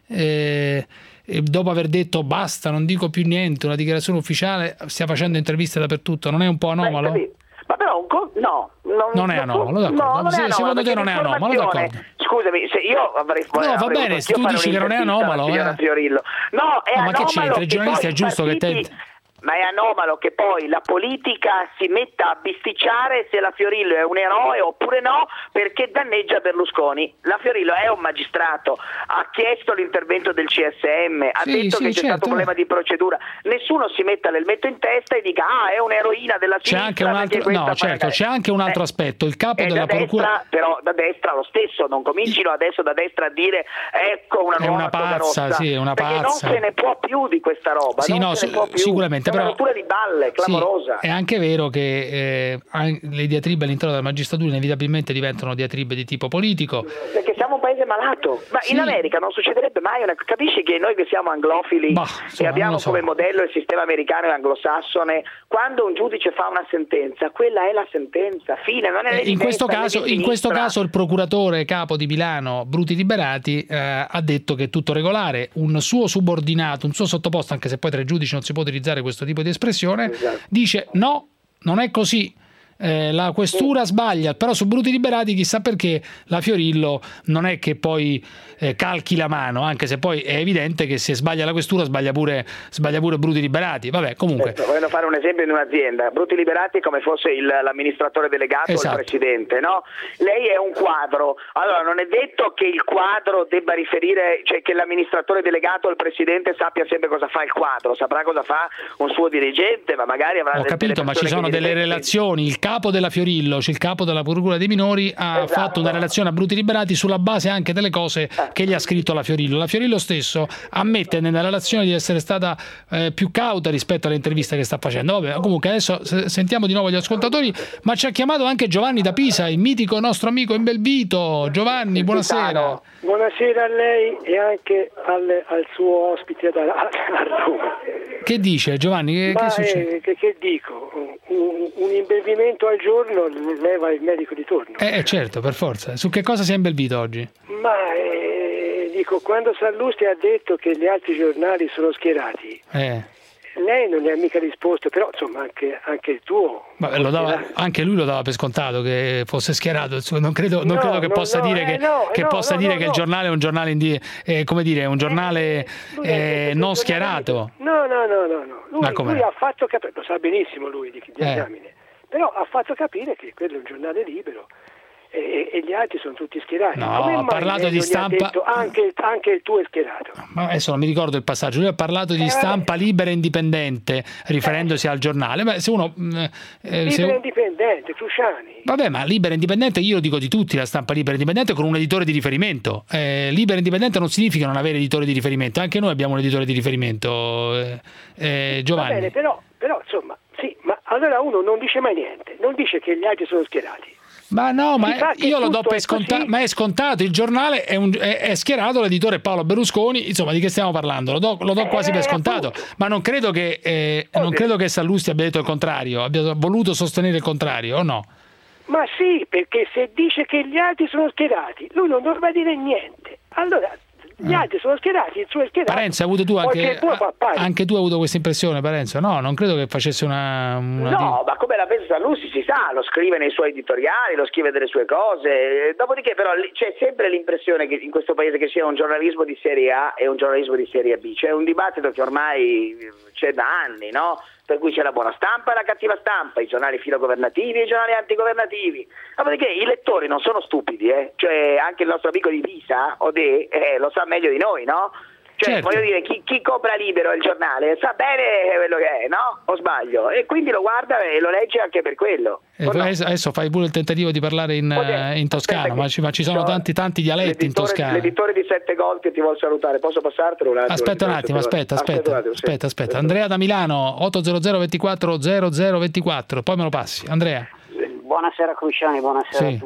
Eh, e dopo aver detto basta, non dico più niente, una dichiarazione ufficiale, stia facendo interviste dappertutto, non è un po' anomalo? Beh, ma però un co- no, non, non è anomalo, d'accordo. No, non se, è anomalo, secondo te non è anomalo, d'accordo. Scusami, se io avrei No, va bene, se tu dici che non è anomalo, eh. Fiorillo. No, è no, ma che c'entra? I che giornalisti è giusto partiti... che te... Ma è anomalo che poi la politica si metta a bisticciare se la Fiorillo è un eroe oppure no, perché danneggia Berlusconi. La Fiorillo è un magistrato, ha chiesto l'intervento del C S M, ha sì, detto sì, che c'è certo. stato un problema di procedura. Nessuno si metta l'elmetto in testa e dica ah, è un'eroina della C'è sinistra. anche un altro, no, certo, c'è anche un altro eh, aspetto. Il capo è della da procura... destra, però da destra lo stesso, non comincino adesso da destra a dire ecco una è nuova una pazza, rossa, sì, è una perché pazza. non se ne può più di questa roba, sì, non no, se ne può più. sicuramente, è una però rottura di balle clamorosa. Sì, è anche vero che eh, le diatribe all'interno della magistratura inevitabilmente diventano diatribe di tipo politico. Perché siamo un paese malato, ma sì. in America non succederebbe mai una... Capisci che noi che siamo anglofili bah, e insomma, abbiamo so. come modello il sistema americano e anglosassone, quando un giudice fa una sentenza, quella è la sentenza, fine, non è eh, in questo destra, caso, in questo caso il procuratore capo di Milano Bruti Liberati eh, ha detto che è tutto regolare, un suo subordinato, un suo sottoposto, anche se poi tra i giudici non si può utilizzare questo tipo di espressione, esatto. dice no, non è così. Eh, la questura sbaglia, però su Bruti Liberati chissà perché la Fiorillo non è che poi eh, calchi la mano, anche se poi è evidente che se sbaglia la questura sbaglia pure, sbaglia pure Bruti Liberati. Vabbè, comunque certo, voglio fare un esempio di un'azienda. Bruti Liberati è come fosse il, l'amministratore delegato esatto. o il presidente, no? Lei è un quadro, allora non è detto che il quadro debba riferire, cioè che l'amministratore delegato o il presidente sappia sempre cosa fa il quadro, saprà cosa fa un suo dirigente, ma magari avrà ho delle, capito, delle ma ci sono delle relazioni. Il capo della Fiorillo, cioè il capo della procura dei minori, ha esatto. fatto una relazione a Bruti Liberati sulla base anche delle cose che gli ha scritto la Fiorillo. La Fiorillo stesso ammette nella relazione di essere stata eh, più cauta rispetto all'intervista che sta facendo. Vabbè, comunque adesso sentiamo di nuovo gli ascoltatori, ma ci ha chiamato anche Giovanni da Pisa, il mitico nostro amico Imbelvito. Giovanni, buonasera. Buonasera a lei e anche al, al suo ospite da, a Roma. Che dice Giovanni? Che, Ma che succede? Eh, che, che dico? Un, un imbelvimento al giorno leva il medico di turno. Eh, certo, per forza. Su che cosa si è imbelvito oggi? Ma eh, dico, quando Sallusti ha detto che gli altri giornali sono schierati, eh. lei non ne ha mica risposto, però insomma anche, anche il tuo. Ma lo dava, anche lui lo dava per scontato che fosse schierato. Non credo, non no, credo che no, possa no, dire, eh, che, no, che no, possa no, dire no, che no. il giornale è un giornale in, eh, come dire, è un giornale eh, non schierato. No, no, no, no, no. Lui, Ma come? lui ha fatto capire, lo sa benissimo lui di, di Eh. Diamine, però ha fatto capire che quello è un giornale libero. E, e gli altri sono tutti schierati. No, Come ha mai parlato lei di non gli ha stampa- detto anche, anche il tuo è schierato? Ma adesso non mi ricordo il passaggio. Lui ha parlato di stampa libera e indipendente, riferendosi al giornale. Beh, se uno eh, Libero se... e indipendente, Cruciani. Vabbè, ma libera e indipendente io lo dico di tutti, la stampa libera e indipendente con un editore di riferimento. Eh, libera e indipendente non significa non avere editore di riferimento, anche noi abbiamo un editore di riferimento, eh, eh, Giovanni. Va bene, però, però insomma, sì, ma allora uno non dice mai niente, non dice che gli altri sono schierati. Ma no, ma sa è, che io lo do tutto per è scontato, così. ma è scontato, il giornale è, un, è, è schierato l'editore Paolo Berlusconi, insomma di che stiamo parlando? Lo do, lo do quasi per scontato, ma non credo che eh, non credo che Sallusti abbia detto il contrario, abbia voluto sostenere il contrario, o no? Ma sì, perché se dice che gli altri sono schierati, lui non dovrà dire niente. Allora, gli altri sono schierati, il suo è schierato. Parenzo, hai avuto tu anche, tuo anche tu hai avuto questa impressione, Parenzo? No, non credo che facesse una... una No, ma come la pensa Sallusti si sa, lo scrive nei suoi editoriali, lo scrive delle sue cose, dopodiché però c'è sempre l'impressione che in questo paese che sia un giornalismo di serie A e un giornalismo di serie B, c'è un dibattito che ormai c'è da anni, no? Per cui c'è la buona stampa e la cattiva stampa, i giornali filogovernativi e i giornali antigovernativi. Dopodiché i lettori non sono stupidi, eh? Cioè anche il nostro amico di Pisa, Odè, eh, lo sa meglio di noi, no? Cioè, certo. voglio dire, chi, chi compra Libero il giornale sa bene quello che è, no? O sbaglio? E quindi lo guarda e lo legge anche per quello. Eh, no? Adesso fai pure il tentativo di parlare in, Odè, in toscano, ma ci, ma ci sono no, tanti tanti dialetti in toscano. L'editore di Sette Gol che ti vuol salutare, posso passartelo un attimo? Aspetta un attimo, aspetta, aspetta, aspetta, aspetta, aspetta. Andrea da Milano, otto zero zero ventiquattro zero zero ventiquattro, poi me lo passi. Andrea. Buonasera Cruciani, buonasera sì. a tutti.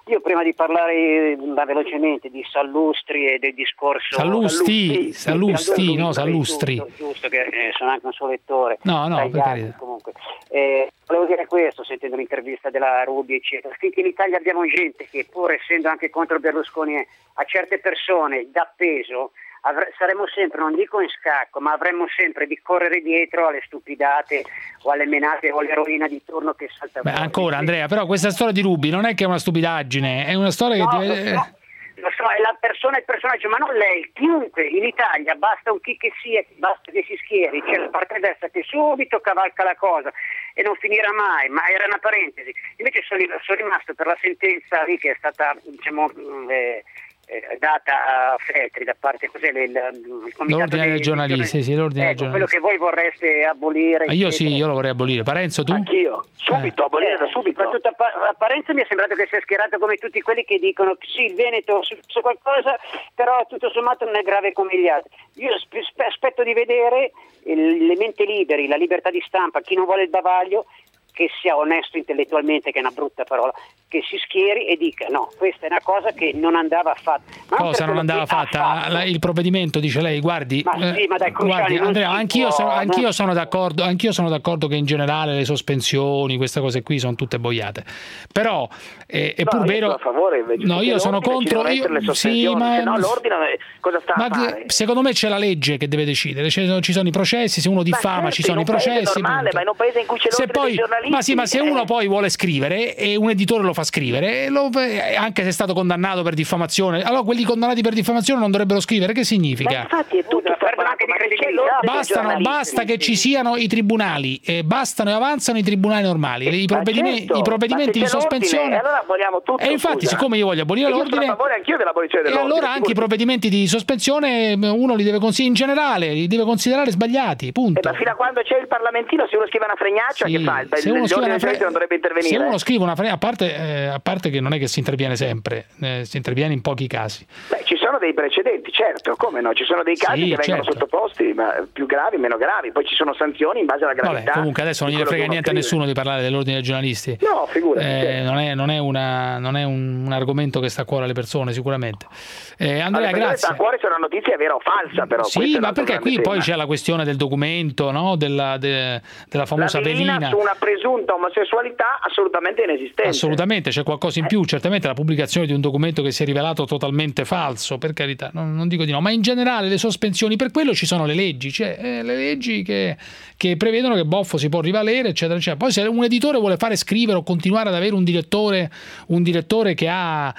Io prima di parlare ma, velocemente di Sallustri e del discorso Sallusti, Sallusti, no Sallustri. Giusto, giusto che eh, sono anche un suo lettore. No, no, per carità. Comunque. Eh, volevo dire questo, sentendo l'intervista della Rubi, eccetera. Finché in Italia abbiamo gente che, pur essendo anche contro Berlusconi, a certe persone dà peso, avre- saremo sempre, non dico in scacco, ma avremmo sempre di correre dietro alle stupidate o alle menate o all'eroina di turno che salta. Beh, ancora Andrea, però questa storia di Rubi non è che è una stupidaggine, è una storia no, che deve... no. Lo so, è la persona, il personaggio, ma non lei, chiunque in Italia, basta un chi che sia, basta che si schieri, c'è la parte destra che subito cavalca la cosa e non finirà mai, ma era una parentesi. Invece sono, sono rimasto per la sentenza lì che è stata, diciamo, eh, eh, data a Feltri da parte, cos'è, il, il comitato l'ordine dei giornalisti, sì, l'ordine ecco, dei quello giornalisti. che voi vorreste abolire. Ah, io sì, io lo vorrei abolire. Parenzo, tu? Anch'io, subito, eh. abolire da subito. Soprattutto a, Pa- a Parenzo mi è sembrato che sia schierato come tutti quelli che dicono che sì, il Veneto è successo qualcosa, però tutto sommato non è grave come gli altri. Io sp- aspetto di vedere il, le mente liberi, la libertà di stampa, chi non vuole il bavaglio, che sia onesto intellettualmente, che è una brutta parola, che si schieri e dica no, questa è una cosa che non andava fatta. Ma cosa non andava fatta? La, il provvedimento, dice lei, guardi, ma sì, ma dai, guardi Andrea, anch'io, può, sono, anch'io non... sono d'accordo, anch'io sono d'accordo che in generale le sospensioni, queste cose qui sono tutte boiate. Però eh, è no, pur vero. Sono a favore, invece, no, io sono contro. Io, sì, ma se no, l'ordine cosa sta ma a fare? Secondo me c'è la legge che deve decidere. Ci sono, ci sono i processi, se uno diffama, certo, ci sono i processi. Normale, ma in un paese in cui c'è se l'ordine poi, dei giornalisti, ma sì, ma se eh. uno poi vuole scrivere e un editore lo fa scrivere, lo, anche se è stato condannato per diffamazione, allora quelli condannati per diffamazione non dovrebbero scrivere. Che significa? Ma infatti è tutto perdono anche di credibilità. Bastano, basta che ci siano i tribunali, eh, bastano e avanzano i tribunali normali, i provvedimenti, certo, i provvedimenti di sospensione. Allora vogliamo tutto, e infatti, scusa. siccome io voglio abolire io l'ordine, sono a favore anch'io dell'abolizione e dell'ordine. allora anche i provvedimenti di sospensione uno li deve considerare in generale, li deve considerare sbagliati, punto. Eh, ma fino a quando c'è il parlamentino, se uno scrive una fregnaccia, sì, che fa? Il, se uno scrive una fre... non dovrebbe intervenire. Se uno scrive una fregnaccia, a parte, eh, a parte che non è che si interviene sempre, eh, si interviene in pochi casi. Beh, ci sono dei precedenti, certo, come no? Ci sono dei casi sì, che vengono certo. sottoposti, ma più gravi, meno gravi, poi ci sono sanzioni in base alla gravità. Vabbè, comunque adesso non gliene frega niente a nessuno di parlare dell'ordine dei giornalisti. No, figurati. Eh, certo. non è, non è, una, non è un, un argomento che sta a cuore alle persone, sicuramente. Eh, Andrea, alle grazie. Sta a cuore se una notizia è vera o falsa, però. Sì, ma perché qui tema. poi c'è la questione del documento, no? della, de, della famosa la velina. velina. Su una presunta omosessualità assolutamente inesistente. Assolutamente, c'è qualcosa in più, certamente la pubblicazione di un documento che si è rivelato totalmente falso, per carità, non, non dico di no, ma in generale le sospensioni, per quello ci sono le leggi, cioè eh, le leggi che, che prevedono che Boffo si può rivalere, eccetera, eccetera. Poi se un editore vuole fare scrivere o continuare ad avere un direttore, un direttore che ha...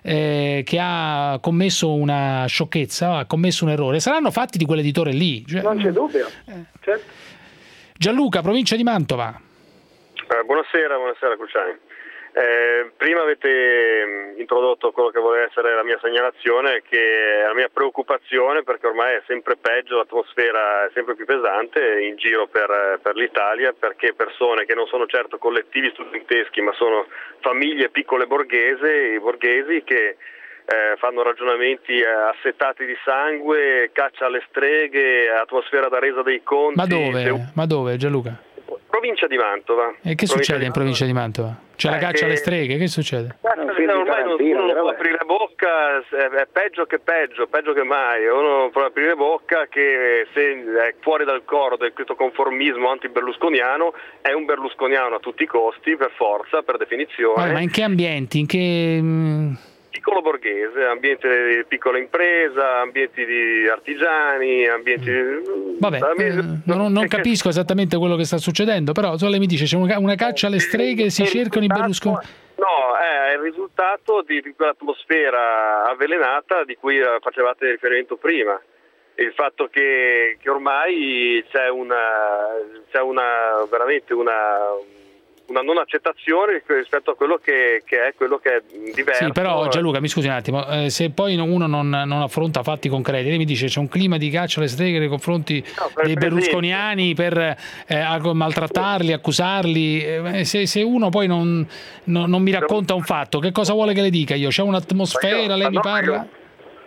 Eh, che ha commesso una sciocchezza, ha commesso un errore, saranno fatti di quell'editore lì. Cioè, non c'è dubbio. Eh. Certo. Gianluca, provincia di Mantova. Eh, buonasera, buonasera Cruciani. Eh, prima avete introdotto quello che voleva essere la mia segnalazione, che è la mia preoccupazione, perché ormai è sempre peggio, l'atmosfera è sempre più pesante in giro per, per l'Italia, perché persone che non sono certo collettivi studenteschi, ma sono famiglie piccole borghese, borghesi che eh, fanno ragionamenti assetati di sangue, caccia alle streghe, atmosfera da resa dei conti. Ma dove? Se... Ma dove, Gianluca? Provincia di Mantova. E che provincia succede in provincia di Mantova? C'è eh, la caccia che... alle streghe? Che succede? Guarda, ormai non, uno non può aprire bocca, è peggio che peggio, peggio che mai. Uno può aprire bocca che se è fuori dal coro del questo conformismo anti-berlusconiano è un berlusconiano a tutti i costi, per forza, per definizione. Vabbè, ma in che ambienti? In che... Piccolo borghese, ambiente di piccola impresa, ambienti di artigiani, ambienti di... Vabbè, eh, non, non capisco esattamente quello che sta succedendo, però lei mi dice c'è una, una caccia alle streghe, si cercano i Berlusconi. No, è il risultato di, di quell'atmosfera avvelenata di cui facevate riferimento prima. Il fatto che, che ormai c'è una, c'è una veramente una... una non accettazione rispetto a quello che, che è quello che è diverso. Sì, però Gianluca, mi scusi un attimo, eh, se poi uno non, non affronta fatti concreti, lei mi dice c'è un clima di caccia alle streghe nei confronti no, per dei berlusconiani per eh, maltrattarli, accusarli, eh, se, se uno poi non, non, non mi racconta un fatto, che cosa vuole che le dica io? C'è un'atmosfera, lei mi parla?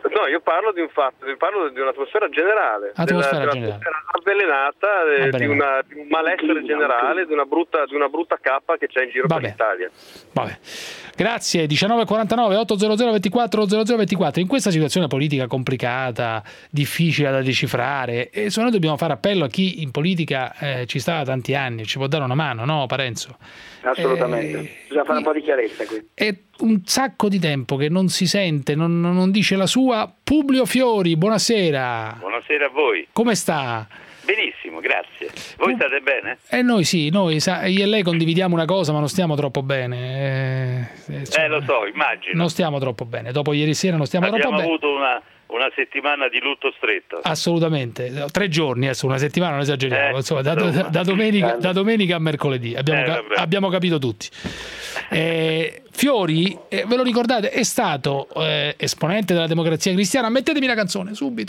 No, io parlo di un fatto, io parlo di un'atmosfera generale, Atmosfera della, generale. dell'atmosfera avvelenata, eh, Avvelenata. Di, una, di un malessere generale, di una brutta, di una brutta cappa che c'è in giro Vabbè. per l'Italia. Vabbè. Grazie, diciannove e quarantanove ottocento ventiquattro zero zero ventiquattro. In questa situazione politica complicata, difficile da decifrare, e secondo noi dobbiamo fare appello a chi in politica eh, ci sta da tanti anni, ci può dare una mano, no Parenzo? Assolutamente, Eh, bisogna fare un po' di chiarezza qui. È un sacco di tempo che non si sente, non, non dice la sua. Publio Fiori, buonasera. Buonasera a voi. Come sta? Benissimo, grazie. Voi state bene? Eh noi sì, noi sa, io e lei condividiamo una cosa, ma non stiamo troppo bene. Eh, Eh, lo so, immagino. Non stiamo troppo bene. Dopo ieri sera non stiamo Abbiamo troppo bene. avuto una, una settimana di lutto stretto. Assolutamente, tre giorni, adesso una settimana non esageriamo, Eh, insomma, da, insomma. da- da domenica, da domenica a mercoledì, abbiamo, Eh, ca- vabbè. abbiamo capito tutti. Eh, Fiori, eh, ve lo ricordate, è stato eh, esponente della Democrazia Cristiana. Mettetemi la canzone subito.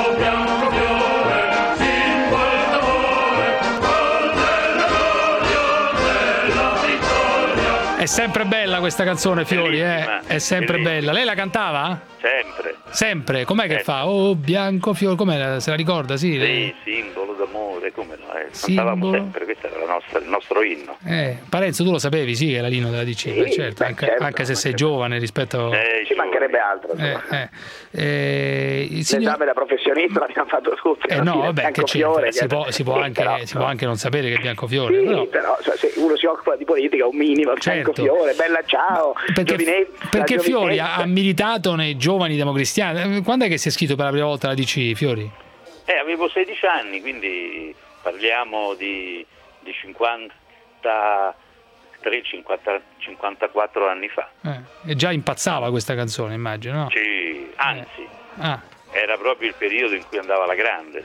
È sempre bella questa canzone, Fiori, eh? Bellissima, È sempre bellissima. bella. Lei la cantava? Sempre. Sempre? Com'è che Eh. fa? Oh, bianco fiore, com'è? Se la ricorda? Sì. Sì, simbolo d'amore, come no? Eh, Simbolo. cantavamo sempre, questo era la nostra- il nostro inno. Eh, Parenzo, tu lo sapevi, sì, che è la linea della D C, beh, certo, beh, anche, certo, anche se sei giovane rispetto... Eh, Ci mancherebbe altro. Eh, insomma. eh, eh, il signor- L'esame da professionista l'abbiamo fatto tutti. Eh alla no, fine, vabbè, che Biancofiore, c'entra? Si può, si può sì, anche, però, si può anche non sapere che è Biancofiore, Sì, però... però cioè, se uno si occupa di politica un minimo, Certo. Biancofiore, bella ciao, Perché, giovinezza, perché Fiori giovinezza. ha, ha militato nei giovani democristiani. Quando è che si è iscritto per la prima volta alla D C, Fiori? Eh, avevo sedici anni, quindi parliamo di, di cinquantatré cinquanta, cinquantaquattro anni fa. Eh, e già impazzava questa canzone, immagino, no? Sì, anzi, Ah. era proprio il periodo in cui andava alla grande.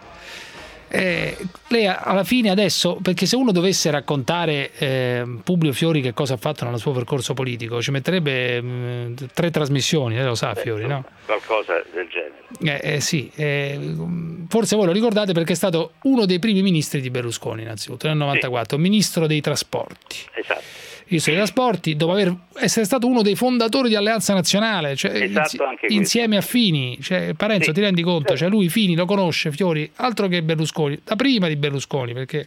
Eh, lei alla fine adesso, perché se uno dovesse raccontare eh, Publio Fiori che cosa ha fatto nel suo percorso politico, ci metterebbe mh, tre trasmissioni, lei lo sa, Fiori, no? Qualcosa del genere. Eh, eh, sì, eh, forse voi lo ricordate perché è stato uno dei primi ministri di Berlusconi, innanzitutto nel novantaquattro, ministro dei trasporti. Esatto. Ministro dei trasporti, dopo aver, essere stato uno dei fondatori di Alleanza Nazionale, cioè, Esatto, insi- anche questo. insieme a Fini, cioè, Parenzo, Sì. ti rendi conto? Cioè, lui Fini lo conosce, Fiori, altro che Berlusconi, da prima di Berlusconi, perché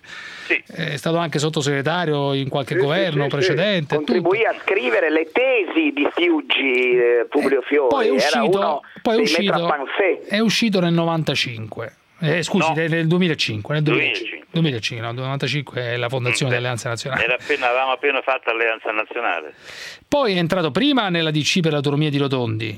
è stato anche sottosegretario in qualche governo Sì, sì, precedente. Contribuì a scrivere le tesi di Fiuggi, eh, Publio Fiori, Poi è era uscito, uno poi è dei uscito, maître-à-penser. è uscito nel novantacinque. Eh, scusi, No. nel nel duemilacinque, nel duemilacinque, duemilacinque. duemilacinque, no, novantacinque è la fondazione Mm, dell'Alleanza Nazionale. Era appena, avevamo appena fatto Alleanza Nazionale. Poi è entrato prima nella D C per l'autonomia di Rotondi.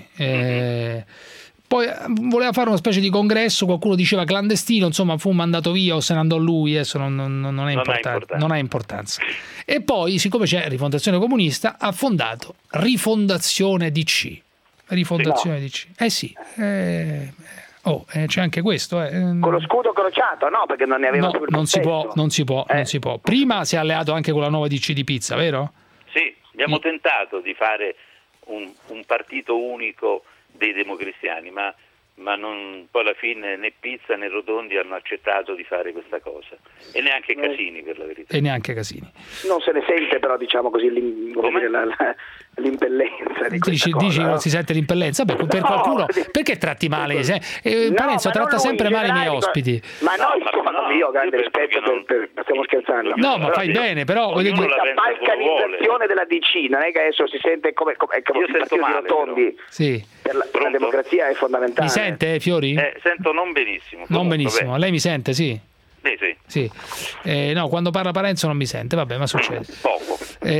Eh, Poi eh, voleva fare una specie di congresso, qualcuno diceva clandestino, insomma fu mandato via o se ne andò lui, adesso non, non- non è ha importante, importanza. non ha importanza. E poi, siccome c'è Rifondazione Comunista, ha fondato Rifondazione D C. Rifondazione D C. Eh sì, eh, oh, eh, c'è anche questo. Eh. Con lo scudo crociato, no? Perché non ne aveva No, più il non si può, possesso. non si può, non si può. Prima si è alleato anche con la nuova D C di Pizza, vero? Sì, abbiamo tentato di fare un, un partito unico dei democristiani, ma, ma non, poi alla fine né Pizza né Rotondi hanno accettato di fare questa cosa, e neanche Casini, per la verità. E neanche Casini. Non se ne sente però, diciamo così, l'im- come dire, la- la- l'impellenza di questa Dici, cosa. dici che no? non si sente l'impellenza? Beh, per No, qualcuno, di- perché tratti male? Se- eh, No, Parenzo ma tratta non lui, sempre in male i miei generale, ospiti. Ma no, insomma, io ho grande rispetto per, per- stiamo scherzando. No, ma fai bene, però voglio dire- la balcanizzazione della D C non è che adesso si sente come, come, come il partito di Rotondi Sì. per la, per la democrazia è fondamentale. Mi sente, eh, Fiori? Eh, sento non benissimo. Non comunque, benissimo. beh. Lei mi sente, sì? Sì, sì. Sì. Eh, no, quando parla Parenzo non mi sente, vabbè, ma succede. Poco.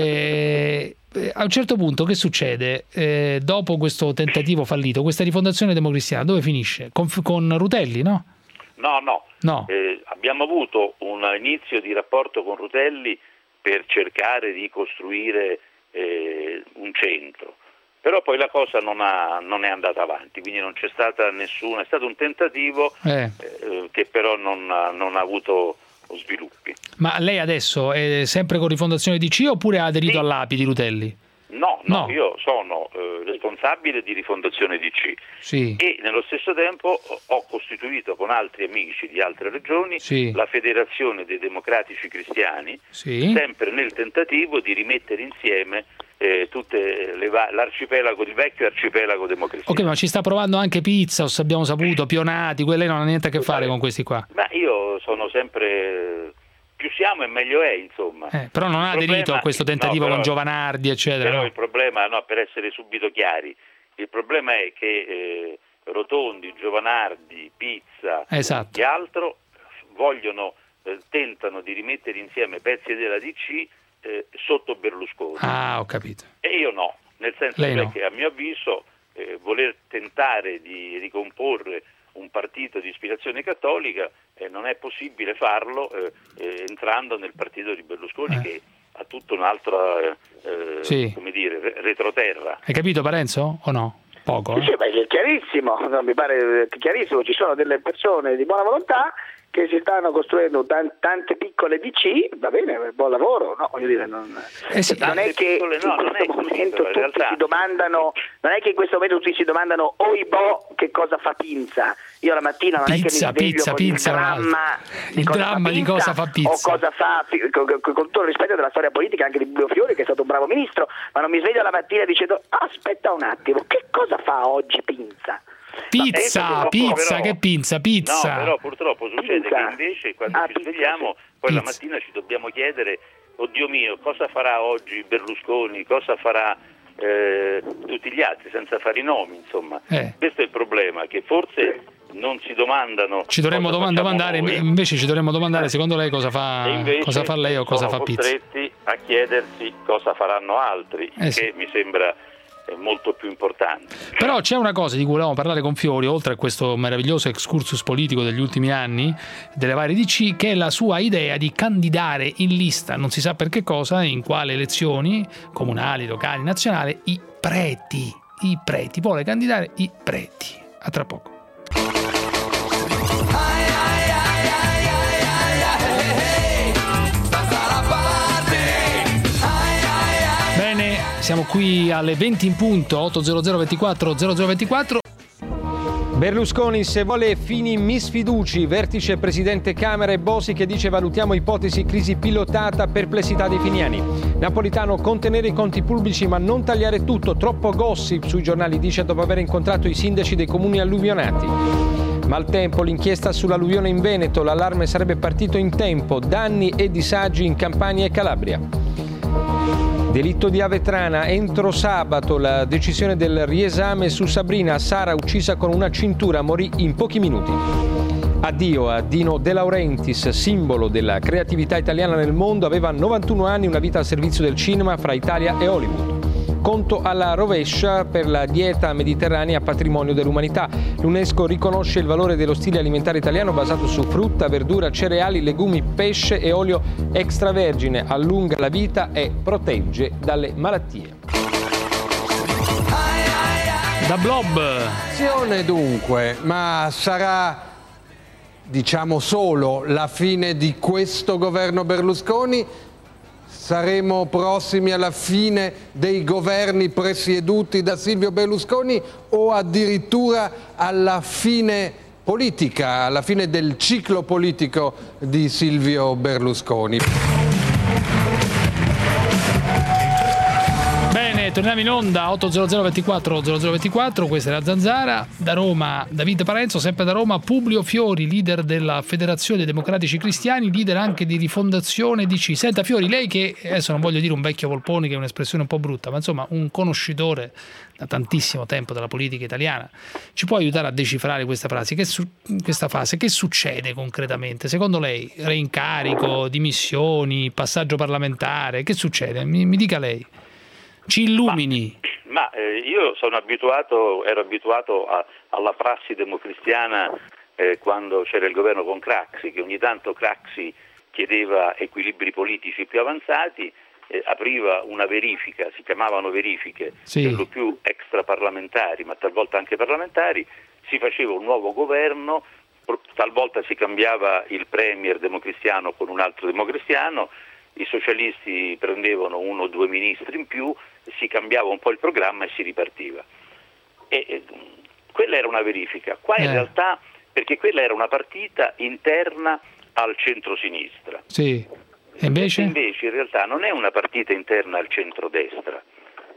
Eh, eh, a un certo punto che succede? Eh, dopo questo tentativo fallito, questa rifondazione democristiana, dove finisce? Con, con Rutelli, no? No, no. No. Eh, abbiamo avuto un inizio di rapporto con Rutelli per cercare di costruire eh, un centro, però poi la cosa non, ha, non è andata avanti, quindi non c'è stata nessuna, è stato un tentativo Eh. eh, che però non ha, non ha avuto sviluppi. Ma lei adesso è sempre con Rifondazione D C oppure ha aderito all'A P I di Rutelli? No, no, No. io sono eh, responsabile di Rifondazione D C Sì. e nello stesso tempo ho costituito con altri amici di altre regioni Sì. la Federazione dei Democratici Cristiani, Sì. sempre nel tentativo di rimettere insieme eh, tutte le va- l'arcipelago, il vecchio arcipelago democristiano. Ok, ma ci sta provando anche Pizza, abbiamo saputo, Pionati, quelle non hanno niente a che fare con questi qua. Ma io sono sempre, più siamo e meglio è, insomma. Eh, però non ha Il aderito problema- a questo tentativo no, però- con Giovanardi, eccetera. Però no? il problema, no, per essere subito chiari, il problema è che eh, Rotondi, Giovanardi, Pizza Esatto. e altro vogliono, eh, tentano di rimettere insieme pezzi della D C eh, sotto Berlusconi. Ah, ho capito. E io no, nel senso Lei cioè no. che a mio avviso eh, voler tentare di ricomporre un partito di ispirazione cattolica eh, non è possibile farlo eh, eh, entrando nel partito di Berlusconi Eh. che ha tutta un'altra eh, Sì. come dire, re- retroterra. Hai capito Parenzo o no? Poco, Sì, eh? beh, è chiarissimo, no, mi pare chiarissimo, ci sono delle persone di buona volontà che si stanno costruendo tan- tante piccole D C, va bene, buon lavoro, no, voglio dire, non, Eh sì, non è che piccole, no, in non questo è così, momento però, in tutti realtà- si domandano, non è che in questo momento tutti si domandano, oibò, che cosa fa Pinza? Io la mattina non Pizza, è che mi sveglio pizza, con pizza, il dramma il dramma di cosa fa Pizza. o cosa fa, con, con- con tutto il rispetto della storia politica anche di Giulio Fiori, che è stato un bravo ministro, ma non mi sveglio la mattina dicendo, aspetta un attimo, che cosa fa oggi Pinza? Pizza, No, pizza, però- che pizza, pizza. No, però purtroppo succede Pizza. che invece quando Ah, ci pizza, svegliamo poi la Pizza. mattina ci dobbiamo chiedere, oddio mio, cosa farà oggi Berlusconi, cosa farà eh, tutti gli altri, senza fare i nomi, insomma. Eh. Questo è il problema, che forse non si domandano. Ci dovremmo cosa doman- facciamo domandare, noi, invece ci dovremmo domandare secondo lei cosa e fa, invece cosa fa lei o cosa sono fa Pizza. costretti a chiedersi cosa faranno altri, Eh sì. che mi sembra eh, molto più importante. Però c'è una cosa di cui volevamo parlare con Fiori, oltre a questo meraviglioso excursus politico degli ultimi anni, delle varie D C, che è la sua idea di candidare in lista, non si sa per che cosa, in quale elezioni, comunali, locali, nazionali, i preti. I preti. Vuole candidare i preti. A tra poco. Bene, siamo qui alle venti in punto, otto zero zero ventiquattro zero zero ventiquattro. Berlusconi se vuole Fini misfiduci, vertice presidente Camera e Bosi che dice valutiamo ipotesi crisi pilotata, perplessità dei finiani. Napolitano contenere i conti pubblici ma non tagliare tutto, troppo gossip sui giornali, dice dopo aver incontrato i sindaci dei comuni alluvionati. Maltempo, l'inchiesta sull'alluvione in Veneto, l'allarme sarebbe partito in tempo, danni e disagi in Campania e Calabria. Delitto di Avetrana, entro sabato la decisione del riesame su Sabrina, Sara uccisa con una cintura, morì in pochi minuti. Addio a Dino De Laurentiis, simbolo della creatività italiana nel mondo, aveva novantuno anni, una vita al servizio del cinema fra Italia e Hollywood. Conto alla rovescia per la dieta mediterranea patrimonio dell'umanità. L'UNESCO riconosce il valore dello stile alimentare italiano basato su frutta, verdura, cereali, legumi, pesce e olio extravergine. Allunga la vita e protegge dalle malattie. Da Blob. Attenzione dunque, ma sarà, diciamo, solo la fine di questo governo Berlusconi? Saremo prossimi alla fine dei governi presieduti da Silvio Berlusconi o addirittura alla fine politica, alla fine del ciclo politico di Silvio Berlusconi? Bene, torniamo in onda, otto zero zero ventiquattro zero zero ventiquattro, questa è la Zanzara. Da Roma, David Parenzo, sempre da Roma, Publio Fiori, leader della Federazione dei Democratici Cristiani, leader anche di Rifondazione D C. Senta Fiori, lei che, adesso non voglio dire un vecchio Volponi, che è un'espressione un po' brutta, ma insomma un conoscitore da tantissimo tempo della politica italiana, ci può aiutare a decifrare questa frase, che su, questa fase, che succede concretamente? Secondo lei, reincarico, dimissioni, passaggio parlamentare, che succede? Mi, mi dica lei. Ci illumini. Ma, ma eh, io sono abituato, ero abituato a, alla prassi democristiana eh, quando c'era il governo con Craxi, che ogni tanto Craxi chiedeva equilibri politici più avanzati, eh, apriva una verifica, si chiamavano verifiche, sì, per lo più extraparlamentari, ma talvolta anche parlamentari, si faceva un nuovo governo, talvolta si cambiava il premier democristiano con un altro democristiano, i socialisti prendevano uno o due ministri in più, si cambiava un po' il programma e si ripartiva. E, e, quella era una verifica. Qua in eh. realtà, perché quella era una partita interna al centro-sinistra. Sì. E invece? Invece in realtà non è una partita interna al centro-destra,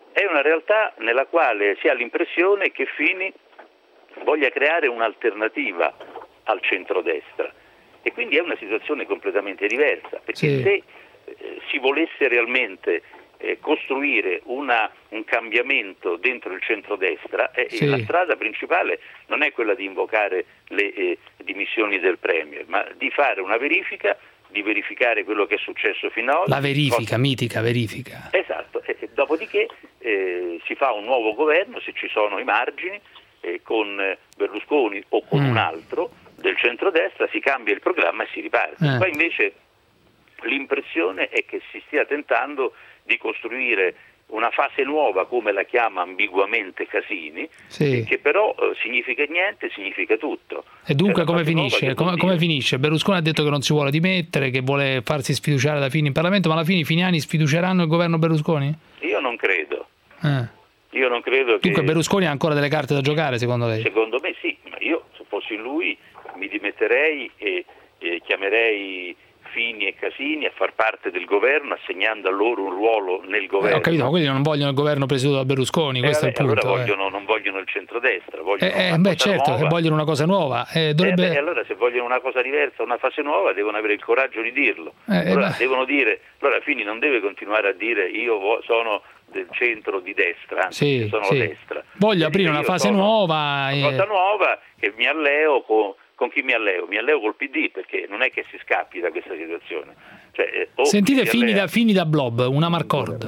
è una realtà nella quale si ha l'impressione che Fini voglia creare un'alternativa al centrodestra, e quindi è una situazione completamente diversa, perché sì. se eh, si volesse realmente eh, costruire una, un cambiamento dentro il centrodestra, eh, sì. la strada principale non è quella di invocare le eh, dimissioni del Premier, ma di fare una verifica, di verificare quello che è successo finora. La verifica, cosa... mitica verifica. Esatto, e, e dopodiché eh, si fa un nuovo governo, se ci sono i margini, eh, con Berlusconi o con mm. un altro del centrodestra, si cambia il programma e si riparte. Eh. Qua invece l'impressione è che si stia tentando di costruire una fase nuova, come la chiama ambiguamente Casini, sì. che però eh, significa niente, significa tutto. E dunque cioè, come finisce? Come, come finisce? Berlusconi ha detto che non si vuole dimettere, che vuole farsi sfiduciare da Fini in Parlamento, ma alla fine i finiani sfiduceranno il governo Berlusconi? Io non credo. Eh. Io non credo che... Dunque Berlusconi ha ancora delle carte da giocare, secondo lei? Secondo me sì, ma io se fossi lui mi dimetterei e, e chiamerei Fini e Casini a far parte del governo, assegnando a loro un ruolo nel governo. Eh, ho capito, ma quelli non vogliono il governo presieduto da Berlusconi, eh, questo vabbè, è il punto. Allora eh. vogliono, non vogliono il centrodestra, vogliono eh, una beh, cosa certo, nuova. che vogliono una cosa nuova. Eh, dovrebbe... eh, beh, allora se vogliono una cosa diversa, una fase nuova, devono avere il coraggio di dirlo. Eh, allora beh. devono dire, allora Fini non deve continuare a dire io vo- sono del centro di destra, anzi sì, sono sì. la destra. Voglio e aprire una fase nuova. Una e... cosa nuova che mi alleo con, con chi mi alleo? Mi alleo col P D, perché non è che si scappi da questa situazione. Cioè, o Sentite si Fini allea... da, Fini da Blob, una Marcord.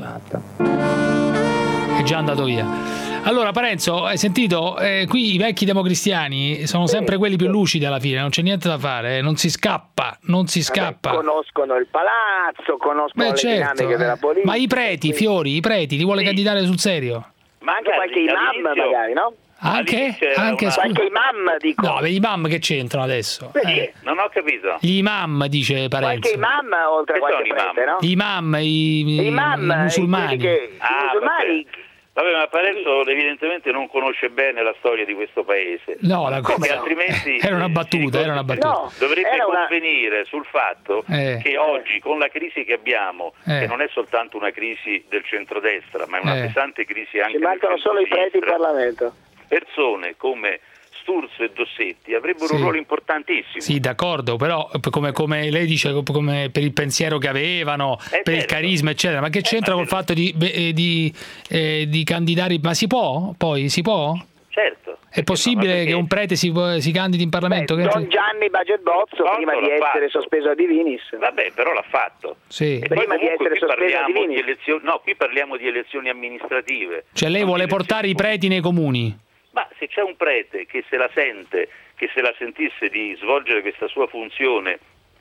È già andato via. Allora Parenzo, hai sentito? Eh, qui i vecchi democristiani sono sempre quelli più lucidi alla fine, non c'è niente da fare, eh. non si scappa, non si scappa. Vabbè, conoscono il palazzo, conoscono Beh, le certo, dinamiche eh. della politica. Ma i preti, Fiori, i preti, li vuole sì. candidare sul serio? Ma anche qualche imam magari, no? Anche? Anche una... Qualche imam, dico. No, gli imam che c'entrano adesso? Eh. Non ho capito. Gli imam, dice Parenzo. Qualche imam oltre a qualche prete, no? Gli imam, i, Gli imam, i musulmani. Che, ah, i musulmani... Vabbè. Vabbè, ma Parenzo evidentemente non conosce bene la storia di questo paese. No, la come cosa... altrimenti era una battuta, era una battuta. No, dovrebbe era una... convenire sul fatto eh. che oggi, con la crisi che abbiamo, eh. che non è soltanto una crisi del centrodestra, ma è una eh. pesante crisi anche Ci mancano del solo i preti in Parlamento. Persone come Sturzo e Dossetti avrebbero sì. un ruolo importantissimo. Sì, d'accordo, però come, come lei dice, come per il pensiero che avevano, eh, per certo. il carisma, eccetera, ma che c'entra eh, col fatto di, di, eh, di candidare? Ma si può? Poi si può? Certo. È possibile no, che un prete si, si candidi in Parlamento? Beh, Don Gianni Baget Bozzo, Bozzo prima di essere fatto. sospeso a Divinis. Vabbè, però l'ha fatto. Sì. E prima poi di essere qui sospeso a parliamo Divinis. di elezioni, no, qui parliamo di elezioni amministrative. Cioè lei vuole portare i preti nei comuni? Ma se c'è un prete che se la sente, che se la sentisse di svolgere questa sua funzione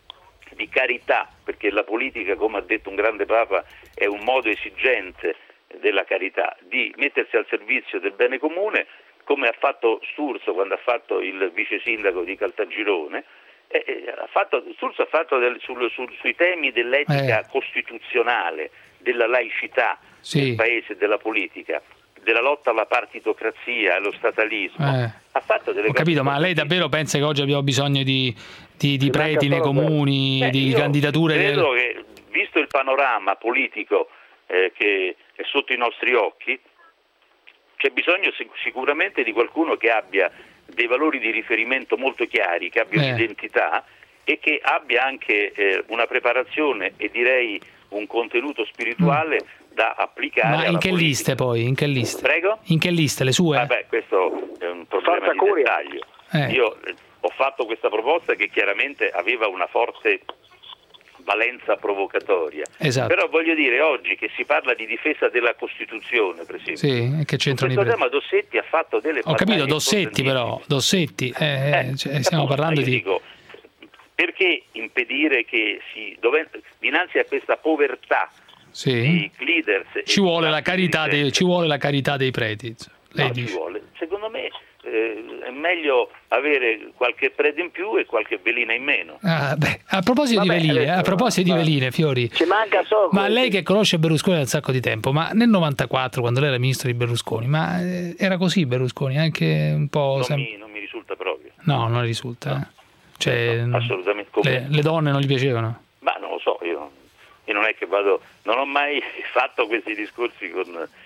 di carità, perché la politica, come ha detto un grande Papa, è un modo esigente della carità, di mettersi al servizio del bene comune, come ha fatto Sturzo quando ha fatto il vice sindaco di Caltagirone, eh, eh, ha fatto, Sturzo ha fatto del, sul, sul, sui temi dell'etica eh. costituzionale, della laicità sì. del paese e della politica, della lotta alla partitocrazia, allo statalismo. Eh. Ha fatto delle Ho cose capito, ma lei davvero pensa che oggi abbiamo bisogno di, di, di preti nei comuni, Beh, di io candidature? Credo che, visto il panorama politico eh, che è sotto i nostri occhi, c'è bisogno sic- sicuramente di qualcuno che abbia dei valori di riferimento molto chiari, che abbia Eh. un'identità e che abbia anche eh, una preparazione e direi un contenuto spirituale mm. da applicare. Ma in che politica. liste poi? In che liste? Prego? In che liste? Le sue? Vabbè, questo è un problema Forza di Curia. dettaglio. Eh. Io eh, ho fatto questa proposta che chiaramente aveva una forte valenza provocatoria. Esatto. Però voglio dire, oggi che si parla di difesa della Costituzione, per esempio, Sì, che c'entrano i questo preti? tema Dossetti ha fatto delle Ho capito, battaglie Dossetti però, Dossetti, eh, Eh, cioè, stiamo appunto, parlando io di... dico, perché impedire che si dove, dinanzi a questa povertà Sì. di leaders e Ci vuole di la carità dei, dirigenti, ci vuole la carità dei preti. Lei no, dice. ci vuole. Secondo me eh, è meglio avere qualche prete in più e qualche velina in meno. Ah, beh, a proposito Vabbè, di veline, adesso- a proposito di vabbè. veline, Fiori. Ci manca solo Ma questo. lei che conosce Berlusconi da un sacco di tempo, ma nel novantaquattro, quando lei era ministro di Berlusconi, ma eh, era così Berlusconi, anche un po'... Non, sem- mi, non mi risulta proprio. No, non risulta. eh. Cioè, No, assolutamente. Come- le, le donne non gli piacevano? Ma non lo so, io, io non è che vado, non ho mai fatto questi discorsi con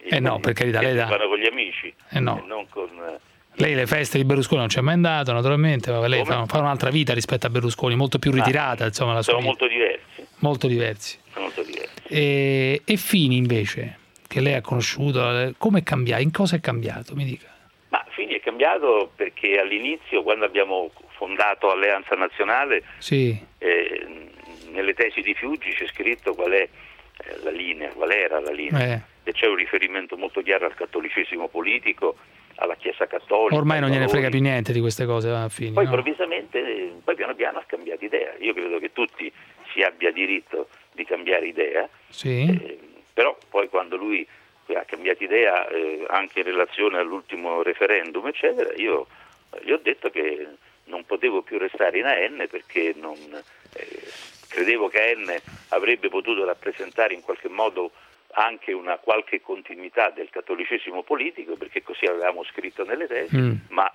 Eh no, per carità, lei da... vanno con gli amici, eh no. e non con... Lei le feste di Berlusconi non ci è mai andato, naturalmente, ma lei fa, fa un'altra vita rispetto a Berlusconi, molto più ritirata, ah, insomma, la sua sono vita. molto diversi. Molto diversi. Sono molto diversi. E, e Fini invece, che lei ha conosciuto, come è cambiato? In cosa è cambiato? Mi dica. Ma Fini è cambiato perché all'inizio, quando abbiamo fondato Alleanza Nazionale, sì. eh, nelle tesi di Fiuggi c'è scritto qual è eh, la linea, qual era la linea, eh. e c'è un riferimento molto chiaro al cattolicesimo politico, alla Chiesa Cattolica. Ormai non gliene frega più niente di queste cose a Fini. Poi no? improvvisamente, poi piano piano ha cambiato idea. Io credo che tutti si abbia diritto di cambiare idea, sì. eh, però poi quando lui ha cambiato idea eh, anche in relazione all'ultimo referendum, eccetera, io gli ho detto che non potevo più restare in A N perché non eh, credevo che A N avrebbe potuto rappresentare in qualche modo anche una qualche continuità del cattolicesimo politico, perché così avevamo scritto nelle tesi, mm. ma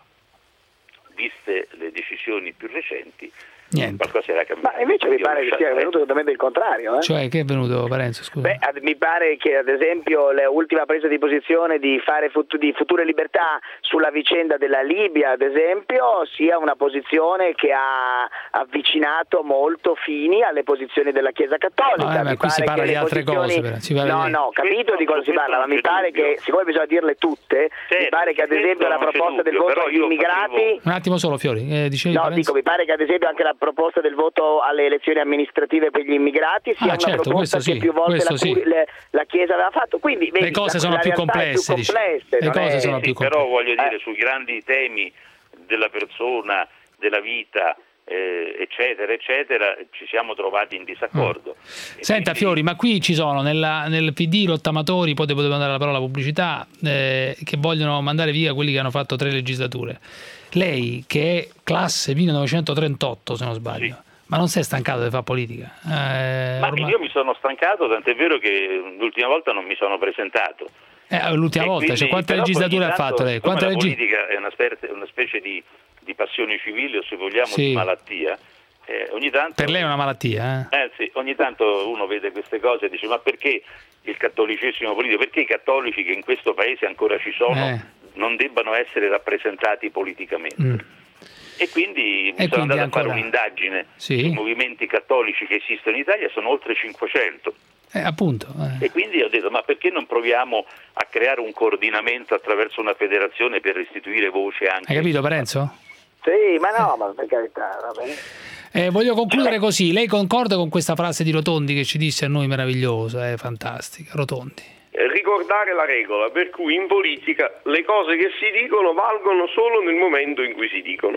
viste le decisioni più recenti, niente. Qualcosa era cambiato. Ma invece mi pare che sia avvenuto totalmente il contrario. Eh? Cioè, che è avvenuto, Parenzo, scusa? Beh, ad, mi pare che ad esempio l'ultima presa di posizione di fare fut- di Future Libertà sulla vicenda della Libia, ad esempio, sia una posizione che ha avvicinato molto Fini alle posizioni della Chiesa Cattolica. Ah, eh, ma qui si parla di altre posizioni... cose. Si no, no, capito di cosa si parla, ma mi pare che, siccome bisogna dirle tutte, certo, mi pare che ad esempio la proposta del voto agli immigrati... Facevo... Un attimo solo, Fiori, eh, dicevi, No, Parenzo? dico, mi pare che ad esempio anche la proposta del voto alle elezioni amministrative per gli immigrati sia ah, una certo, proposta che sì, più volte la, sì. le, la Chiesa aveva fatto. Quindi vedi, le cose la, sono la più complesse, più complesse le cose è... sono sì, più complesse. Però voglio dire, eh. sui grandi temi della persona, della vita, eh, eccetera, eccetera, ci siamo trovati in disaccordo. Mm. Senta, quindi... Fiori, ma qui ci sono nella, nel P D rottamatori, poi potete mandare la parola alla pubblicità, eh, che vogliono mandare via quelli che hanno fatto tre legislature. Lei, che è classe millenovecentotrentotto, se non sbaglio, sì. ma non si è stancato di fare politica? Eh, ma ormai... io mi sono stancato, tant'è vero che l'ultima volta non mi sono presentato. Eh, l'ultima e volta, quindi, cioè, quante legislature ha fatto lei? Quante la leggi... politica è una specie, una specie di, di passione civile, o se vogliamo sì. di malattia. Eh, ogni tanto, per lei è una malattia? Eh? Eh, sì, ogni tanto uno vede queste cose e dice: ma perché il cattolicesimo politico? Perché i cattolici che in questo paese ancora ci sono eh. non debbano essere rappresentati politicamente? Mm. E quindi mi e sono quindi andato ancora... a fare un'indagine sì. sui movimenti cattolici che esistono in Italia, sono oltre cinquecento. Eh, appunto. Eh. E quindi ho detto: ma perché non proviamo a creare un coordinamento attraverso una federazione per restituire voce anche... Hai capito, Parenzo? Sì, ma no, ma per carità, va bene. Eh, voglio concludere così. Lei concorda con questa frase di Rotondi che ci disse a noi meravigliosa, è eh, fantastica, Rotondi? Ricordare la regola per cui in politica le cose che si dicono valgono solo nel momento in cui si dicono.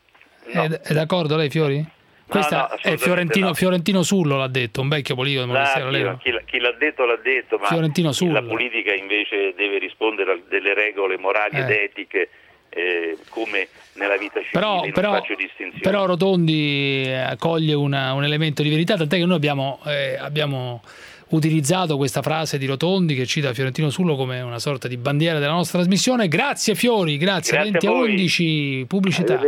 No. È, è d'accordo lei, Fiori? Questa no, no, è Fiorentino, no. Fiorentino Sullo l'ha detto, un vecchio politico del Monastero. No, chi, chi l'ha detto l'ha detto, ma Fiorentino Sullo. La politica invece deve rispondere a delle regole morali eh. ed etiche, eh, come nella vita civile, però, non però, faccio distinzioni. Però Rotondi coglie una, un elemento di verità, tant'è che noi abbiamo, eh, abbiamo utilizzato questa frase di Rotondi che cita Fiorentino Sullo come una sorta di bandiera della nostra trasmissione. Grazie Fiori, grazie. Grazie venti a undici, pubblicità.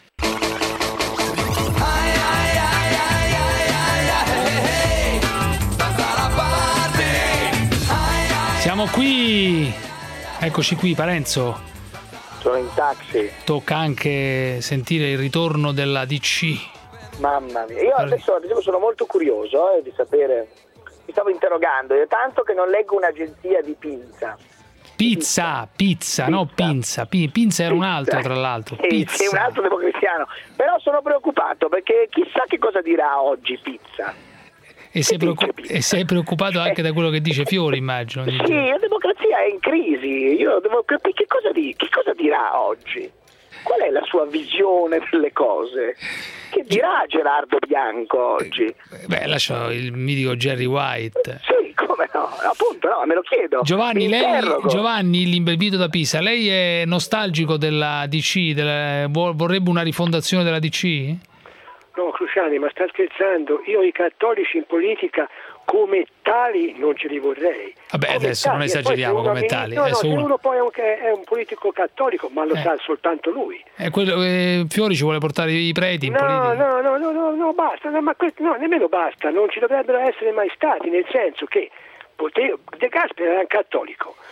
Siamo qui, eccoci qui, Parenzo. Sono in taxi. Tocca anche sentire il ritorno della D C. Mamma mia, io adesso, adesso sono molto curioso eh, di sapere, mi stavo interrogando, è tanto che non leggo un'agenzia di Pinza. Pizza, pizza, pizza. no Pinza, P- Pinza era pizza. Un altro tra l'altro. Sì, pizza. Sì, un altro democristiano, però sono preoccupato perché chissà che cosa dirà oggi Pizza. E sei, preoccup- e sei preoccupato anche da quello che dice Fiori, immagino. Sì, la democrazia è in crisi. Io devo capire che cosa, di- che cosa dirà oggi. Qual è la sua visione delle cose? Che dirà Gerardo Bianco oggi? Beh, lascio il mitico Jerry White. Sì, come no? Appunto, no, me lo chiedo. Giovanni, lei, Giovanni, l'imberbito da Pisa, lei è nostalgico della D C? Della, vorrebbe una rifondazione della D C? No, Cruciani, ma sta scherzando? Io i cattolici in politica come tali non ce li vorrei. Vabbè, come adesso tali, non esageriamo come uno, tali. No, no, se uno... uno poi anche è un politico cattolico, ma lo eh. sa soltanto lui. È quello, eh, Fiori ci vuole portare i preti in no, politica. No, no, no, no, no, basta, no, ma questo, no, nemmeno basta, non ci dovrebbero essere mai stati, nel senso che potevo, De Gasperi era un cattolico,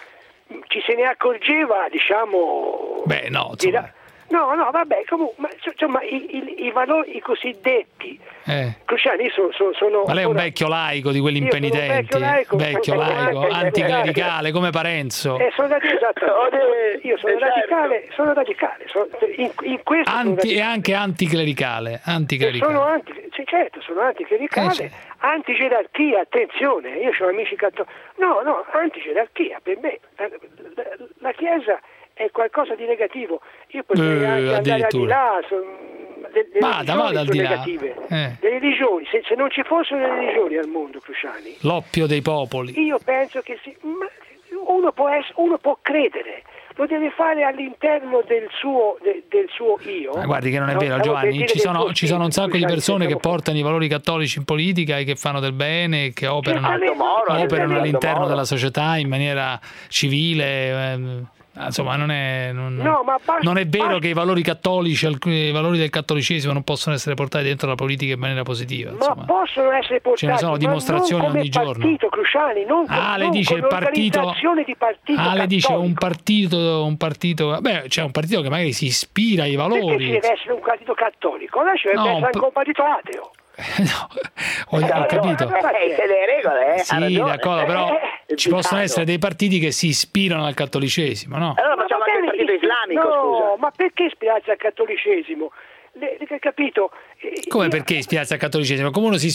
ci se ne accorgeva, diciamo... Beh, no, insomma. No, no, vabbè, comunque, ma, insomma, i, i, i valori, i cosiddetti, eh. Cruciani sono, sono, sono... Ma lei è un vecchio laico di quelli impenitenti, vecchio laico, vecchio laico eh, anticlericale, come Parenzo. Eh, sono da, esatto, io sono radicale, sono radicale, sono, in, in questo Anti, e anche anticlericale, anticlericale. Sono anti, sì, certo, sono anticlericale, eh, antigerarchia, attenzione, io ho amici cattolici, no, no, antigerarchia, per me, la, la, la Chiesa è qualcosa di negativo, io potrei eh, anche andare al di là, sono, le, le vada, vada al di là. Negative. Eh. Le religioni, se, se non ci fossero le religioni al mondo, Cruciani, l'oppio dei popoli, io penso che sì, ma uno può essere, uno può credere, lo deve fare all'interno del suo, de, del suo io. Ma guardi che non è vero, no, Giovanni, ci sono, ci sono un sacco Cruciani, di persone che siamo... portano i valori cattolici in politica e che fanno del bene, che operano, Moro, operano all'interno Moro. della società in maniera civile. Ehm, Insomma, non è, non, no, ma basta, non è vero basta. che i valori cattolici, i valori del cattolicesimo non possono essere portati dentro la politica in maniera positiva. Insomma. Ma possono essere portati, ce ne sono dimostrazioni ogni giorno. Partito, Cruciani, non con, ah, le non dice con il partito. Di partito ah, le dice un partito, un partito. Beh, c'è un partito che magari si ispira ai valori. Perché ci deve essere un partito cattolico? Allora ci deve no, essere anche un partito ateo. No, ho, ho capito. Eh, le regole, eh? Sì, d'accordo, però eh, ci possono essere dei partiti che si ispirano al cattolicesimo, no? Allora facciamo anche il partito islamico, no, scusa. Ma perché ispirarsi al cattolicesimo? Le, le, capito? Come perché ispirarsi al cattolicesimo? Come uno si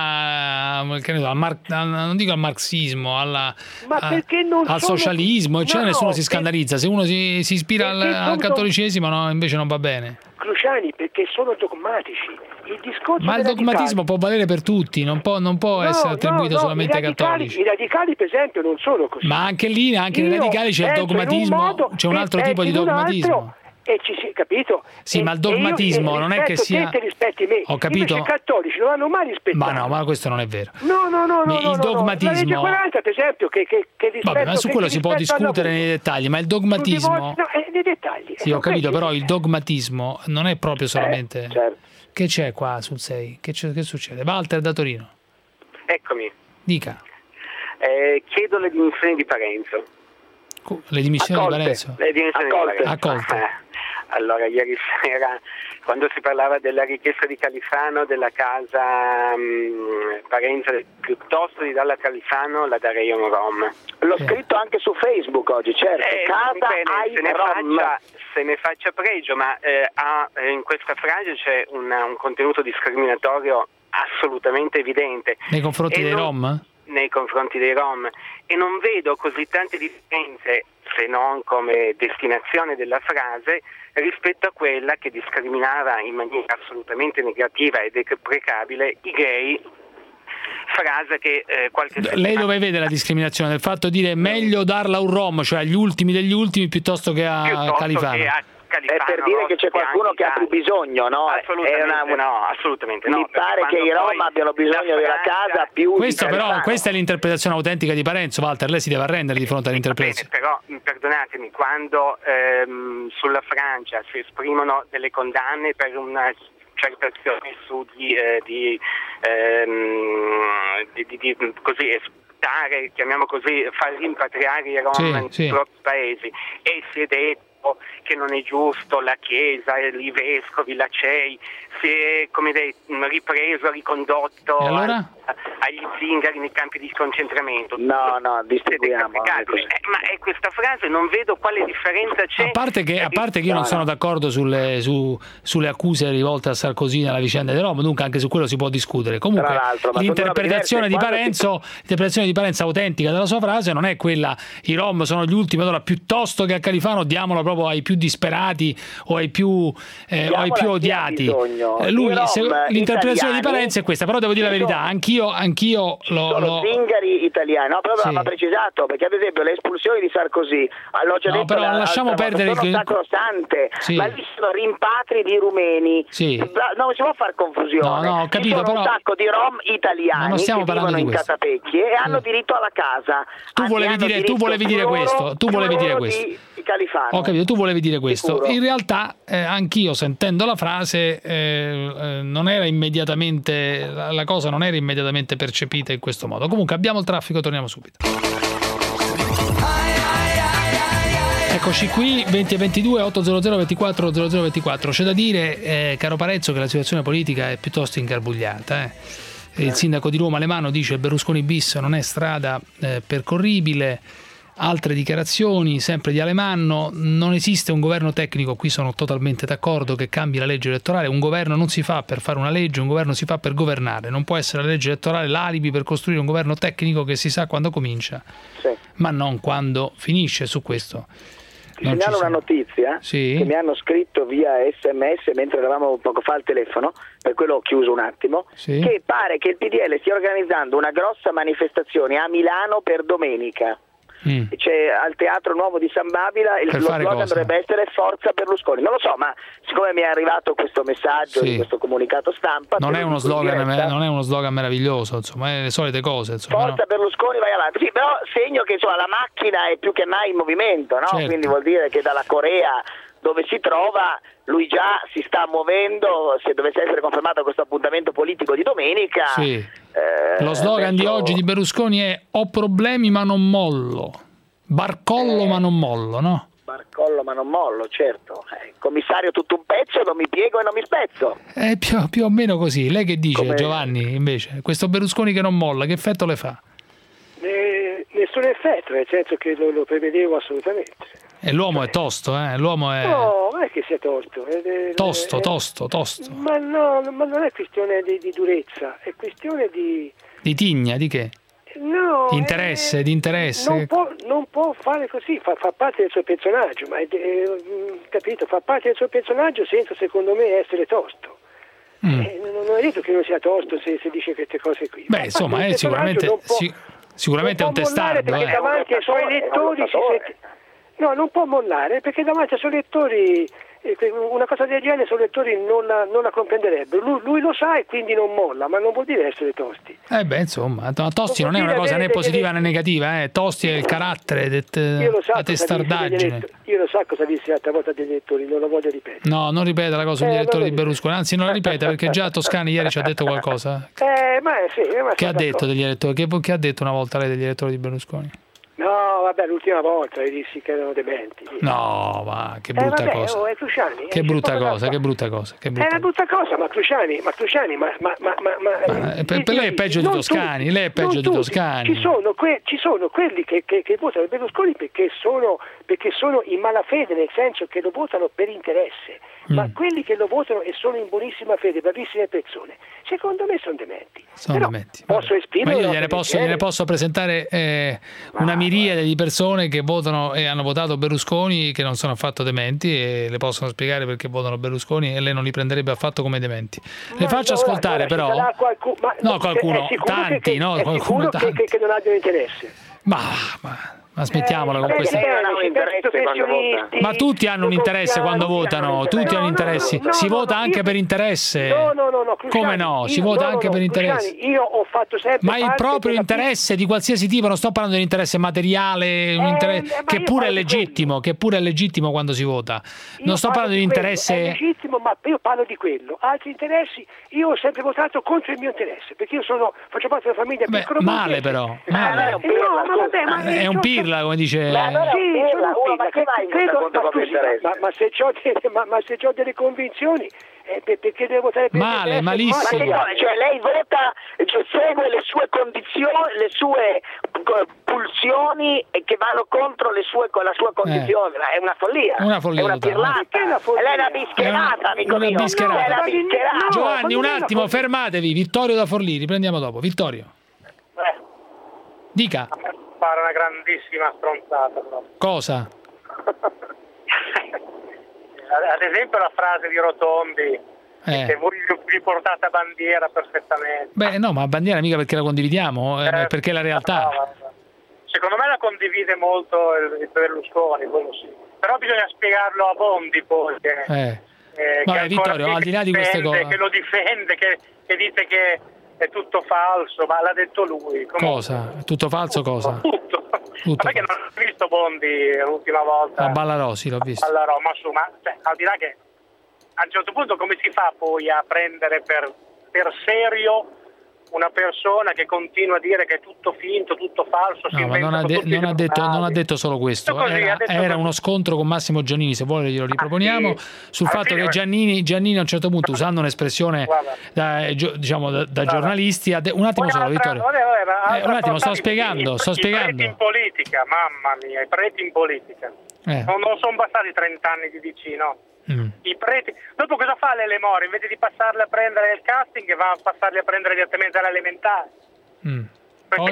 ispira che ne so, al mar, al, non dico al marxismo, alla, a, non al sono... socialismo, eccetera, no, nessuno si scandalizza. Se uno si, si ispira al, al cattolicesimo, no, invece non va bene. Cruciani, perché sono dogmatici. Il discorso Ma il dogmatismo radicali... può valere per tutti, non può, non può no, essere attribuito no, no, solamente ai cattolici. I radicali, per esempio, non sono così. Ma anche lì, anche nei radicali c'è il dogmatismo, modo, c'è un altro tipo di dogmatismo. Un e ci si capito? Sì, e, ma il dogmatismo io, non è che sia. Te rispetti me. Ho capito. Invece i cattolici non hanno mai rispettato. Ma no, ma questo non è vero. No, no, no, no. Il no, dogmatismo. No. La legge quaranta, per esempio, che, che, che rispetto. Vabbè, ma su quello si può discutere nei dettagli, ma il dogmatismo. No, eh, nei dettagli. Sì, ho capito, però il dogmatismo non è proprio solamente. Eh, certo. Che c'è qua sul sei? Che, che succede? Walter da Torino. Eccomi. Dica. Eh, chiedo le dimissioni di Parenzo. Le dimissioni Accolte. di Parenzo? Le dimissioni Accolte. di Parenzo. Accolte. Eh. Allora, ieri sera, quando si parlava della richiesta di Califano, della casa mh, Parenzo, piuttosto di darla a Califano, la darei a un rom. L'ho eh. scritto anche su Facebook oggi, certo. Eh, casa bene, ai se ne rom. Faccia, se ne faccia pregio, ma eh, ha, in questa frase c'è una, un contenuto discriminatorio assolutamente evidente. Nei confronti e dei non, rom? Nei confronti dei rom. E non vedo così tante differenze, se non come destinazione della frase, rispetto a quella che discriminava in maniera assolutamente negativa e deprecabile i gay, frase che eh, qualche Lei dove vede la discriminazione? Del fatto di dire meglio darla a un rom, cioè agli ultimi degli ultimi, piuttosto che a piuttosto Califano? Che a Califano, è per dire che c'è qualcuno che ha più bisogno, no? Assolutamente una, no, assolutamente mi no. pare che i rom abbiano bisogno della casa più Questo di però, Califano. questa è l'interpretazione autentica di Parenzo, Walter, lei si deve arrendere di fronte all'interpretazione. Bene, però perdonatemi, quando ehm, sulla Francia si esprimono delle condanne per una certa azione su di, eh, di, ehm, di, di, di così esputare, chiamiamo così, far rimpatriare i rom sì, nei sì. propri paesi, e si è detto che non è giusto, la Chiesa, i vescovi, la C E I si è, come detto, ripreso, ricondotto allora? a, agli zingari nei campi di concentramento. No, no, distribuiamo. Eh, ma è questa frase, non vedo quale differenza c'è. A parte che, a parte che io non sono d'accordo sulle, su, sulle accuse rivolte a Sarkozy nella vicenda dei rom, dunque anche su quello si può discutere. Comunque l'interpretazione di Parenzo, si... l'interpretazione di Parenzo autentica della sua frase non è quella i rom sono gli ultimi, allora piuttosto che a Califano diamolo proprio ai più disperati o ai più, eh, o ai più odiati. Eh, lui, se, l'interpretazione di Parenzo è questa, però devo dire la verità, anch'io, anch'io lo, sono lo... zingari italiani, no, però sì. va precisato, perché ad esempio le espulsioni di Sarkozy, all'ho già no, detto, però la, lasciamo perdere sono che... sacrosante, sì. ma lì sono rimpatri di rumeni, sì. non si può far confusione, no, no, ho capito, ci sono però... un sacco di rom italiani che vivono in catapecchie e hanno diritto alla casa. Tu volevi dire, tu volevi dire questo, tu volevi dire questo. Di, di Califano. Ho capito, tu volevi dire questo. Sicuro. In realtà eh, anch'io sentendo la frase eh, eh, non era immediatamente la, la cosa non era immediatamente percepita in questo modo. Comunque abbiamo il traffico, torniamo subito. Ai, ai, ai. Eccoci qui, venti e ventidue, ottocento ventiquattro zero zero ventiquattro. C'è da dire, eh, caro Parezzo, che la situazione politica è piuttosto ingarbugliata. Eh. Il sindaco di Roma Alemanno dice che Berlusconi bis non è strada eh, percorribile. Altre dichiarazioni, sempre di Alemanno: non esiste un governo tecnico, qui sono totalmente d'accordo, che cambi la legge elettorale. Un governo non si fa per fare una legge, un governo si fa per governare. Non può essere la legge elettorale l'alibi per costruire un governo tecnico che si sa quando comincia, sì, ma non quando finisce. Su questo ti segnalo una notizia, sì, che mi hanno scritto via sms mentre eravamo poco fa al telefono, per quello ho chiuso un attimo, sì, che pare che il P D L stia organizzando una grossa manifestazione a Milano per domenica. Mm. C'è al Teatro Nuovo di San Babila, il lo slogan cosa? dovrebbe essere Forza Berlusconi. Non lo so, ma siccome mi è arrivato questo messaggio, sì, di questo comunicato stampa, non è uno slogan, diretta, non è uno slogan meraviglioso, insomma, è le solite cose, insomma, Forza no? Berlusconi, vai avanti. Sì, però segno che insomma, la macchina è più che mai in movimento, no? Certo. Quindi vuol dire che dalla Corea, dove si trova, lui già si sta muovendo. Se dovesse essere confermato questo appuntamento politico di domenica, sì, eh, lo slogan penso... di oggi di Berlusconi è: ho problemi ma non mollo, barcollo eh, ma non mollo, no? Barcollo ma non mollo, certo. Eh, commissario tutto un pezzo, non mi piego e non mi spezzo. È più, più o meno così. Lei che dice, come... Giovanni, invece? Questo Berlusconi che non molla, che effetto le fa? Eh, nessun effetto, nel senso che lo, lo prevedevo assolutamente. E l'uomo è tosto, eh? L'uomo è... No, non è che sia tosto. È, è, tosto, è, tosto, tosto. Ma no, ma non è questione di, di durezza, è questione di... Di tigna, di che? No. Di interesse, è, di interesse. Non può, non può fare così, fa, fa parte del suo personaggio, ma è, è, capito, fa parte del suo personaggio senza, secondo me, essere tosto. Mm. Eh, non, non è detto che non sia tosto se, se dice queste cose qui. Beh, insomma, è sicuramente... Può, si, sicuramente è un testardo. Perché eh. davanti ai suoi elettori si sente... No, non può mollare, perché davanti ai suoi lettori una cosa del genere i suoi lettori non la, non la comprenderebbero. Lui, lui lo sa e quindi non molla, ma non vuol dire essere tosti. Eh beh, insomma, tosti non, non è una cosa né positiva né negativa, eh. Tosti è il carattere, det, la testardaggine. Io lo so cosa disse l'altra volta degli elettori, non lo voglio ripetere. No, non ripeta la cosa degli eh, elettori di Berlusconi, anzi non la ripeta, perché già Toscani ieri ci ha detto qualcosa. Eh, ma sì, ma che ha detto degli elettori? Che, che ha detto una volta lei degli elettori di Berlusconi? No, vabbè, l'ultima volta gli dissi che erano dementi. No, ma che brutta eh, vabbè, cosa. Oh, è Cruciani, che, eh, brutta cosa che brutta cosa, che brutta È una brutta cosa, ma Cruciani, ma Cruciani, ma... ma, ma, ma, ma eh, per, per lei è peggio di Toscani, tutti, lei è peggio di Toscani. Ci sono, que, ci sono quelli che, che, che votano Berlusconi perché sono, perché sono in malafede, nel senso che lo votano per interesse, mm. ma quelli che lo votano e sono in buonissima fede, bravissime persone, secondo me sono dementi. Sono Però dementi. Posso esprimere... Ma io gliene posso, gliene posso presentare eh, una miriade di persone che votano e hanno votato Berlusconi, che non sono affatto dementi, e le possono spiegare perché votano Berlusconi e lei non li prenderebbe affatto come dementi. Le ma faccio no, ascoltare guarda, però qualcuno, ma no qualcuno, tanti, che, no, è qualcuno tanti. Che, che non abbiano interesse. Ma, ma ma smettiamola eh, con questa. Ma tutti hanno un interesse quando votano, tutti hanno interessi. Si vota anche per interesse. No, no, no, no. Come no? Si vota anche per interesse. Io ho fatto sempre. Ma il proprio interesse di qualsiasi tipo, non sto parlando di interesse materiale, un interesse che pure è legittimo, che pure è legittimo quando si vota. Non sto parlando di interesse. È legittimo, ma io parlo di quello. Altri interessi, io ho sempre votato contro il mio interesse, perché io sono faccio parte della famiglia piccola. Male però. Male. È un pirla, come dice. Ma allora, sì, sono un pirla, che, credo, ma, scusi, ma, ma, se c'ho delle, ma, ma se c'ho delle convinzioni, eh, perché devo votare per male, malissimo. Ma che, cioè lei vota, cioè, segue le sue condizioni, le sue pulsioni che vanno contro le sue, con la sua condizione. Eh. È una follia. Una follia. È una pirlata. È una follia. Lei è una bischerata, amico una mio. Bischerata. È una bischerata. No, Giovanni, un attimo, fermatevi. Vittorio da Forlì, riprendiamo dopo. Vittorio. Eh. Dica. Fare una grandissima stronzata però. Cosa? Ad esempio la frase di Rotondi eh. che voi vi portate a bandiera perfettamente. Beh no, ma bandiera mica perché la condividiamo, eh, perché è la realtà. No, secondo me la condivide molto il, il Berlusconi, quello sì. Però bisogna spiegarlo a Bondi poi che, eh. eh, Vabbè, che Vittorio, al di là di queste cose, che lo difende, che, che dice che è tutto falso, ma l'ha detto lui. Comunque. Cosa? Tutto falso cosa? Tutto. Tutto. Perché non ho visto Bondi l'ultima volta? A Ballarò, sì, l'ho visto. Ballarò, ma su, ma cioè, al di là che a un certo punto come si fa poi a prendere per, per serio una persona che continua a dire che è tutto finto, tutto falso. No, ma non ha, de- non, ha detto, non ha detto solo questo, così, era, detto era così. uno scontro con Massimo Giannini, se vuole glielo riproponiamo, ah, sì. sul Alla fatto fine, che Giannini, Giannini a un certo punto, usando un'espressione da, diciamo, da, da giornalisti, de- un attimo solo Vittorio, vabbè, vabbè, eh, un attimo, sto spiegando, i, sto i spiegando. preti in politica, mamma mia, i preti in politica, eh. non, non sono bastati trenta anni di D C, no? Mm. I preti, dopo cosa fa l'Elemore? Invece di passarli a prendere il casting, va a passarli a prendere direttamente all'elementare. Mm. Poi?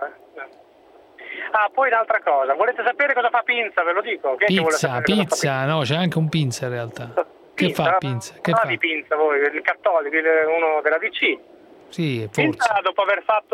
Ah, poi un'altra cosa, volete sapere cosa fa Pinza? Ve lo dico. Che Pizza, pizza, no, c'è anche un Pinza in realtà. Che Pinza? fa Pinza? Che ah, fa? di Pinza voi, il cattolico, uno della D C. Sì, forse. Pinza, dopo aver fatto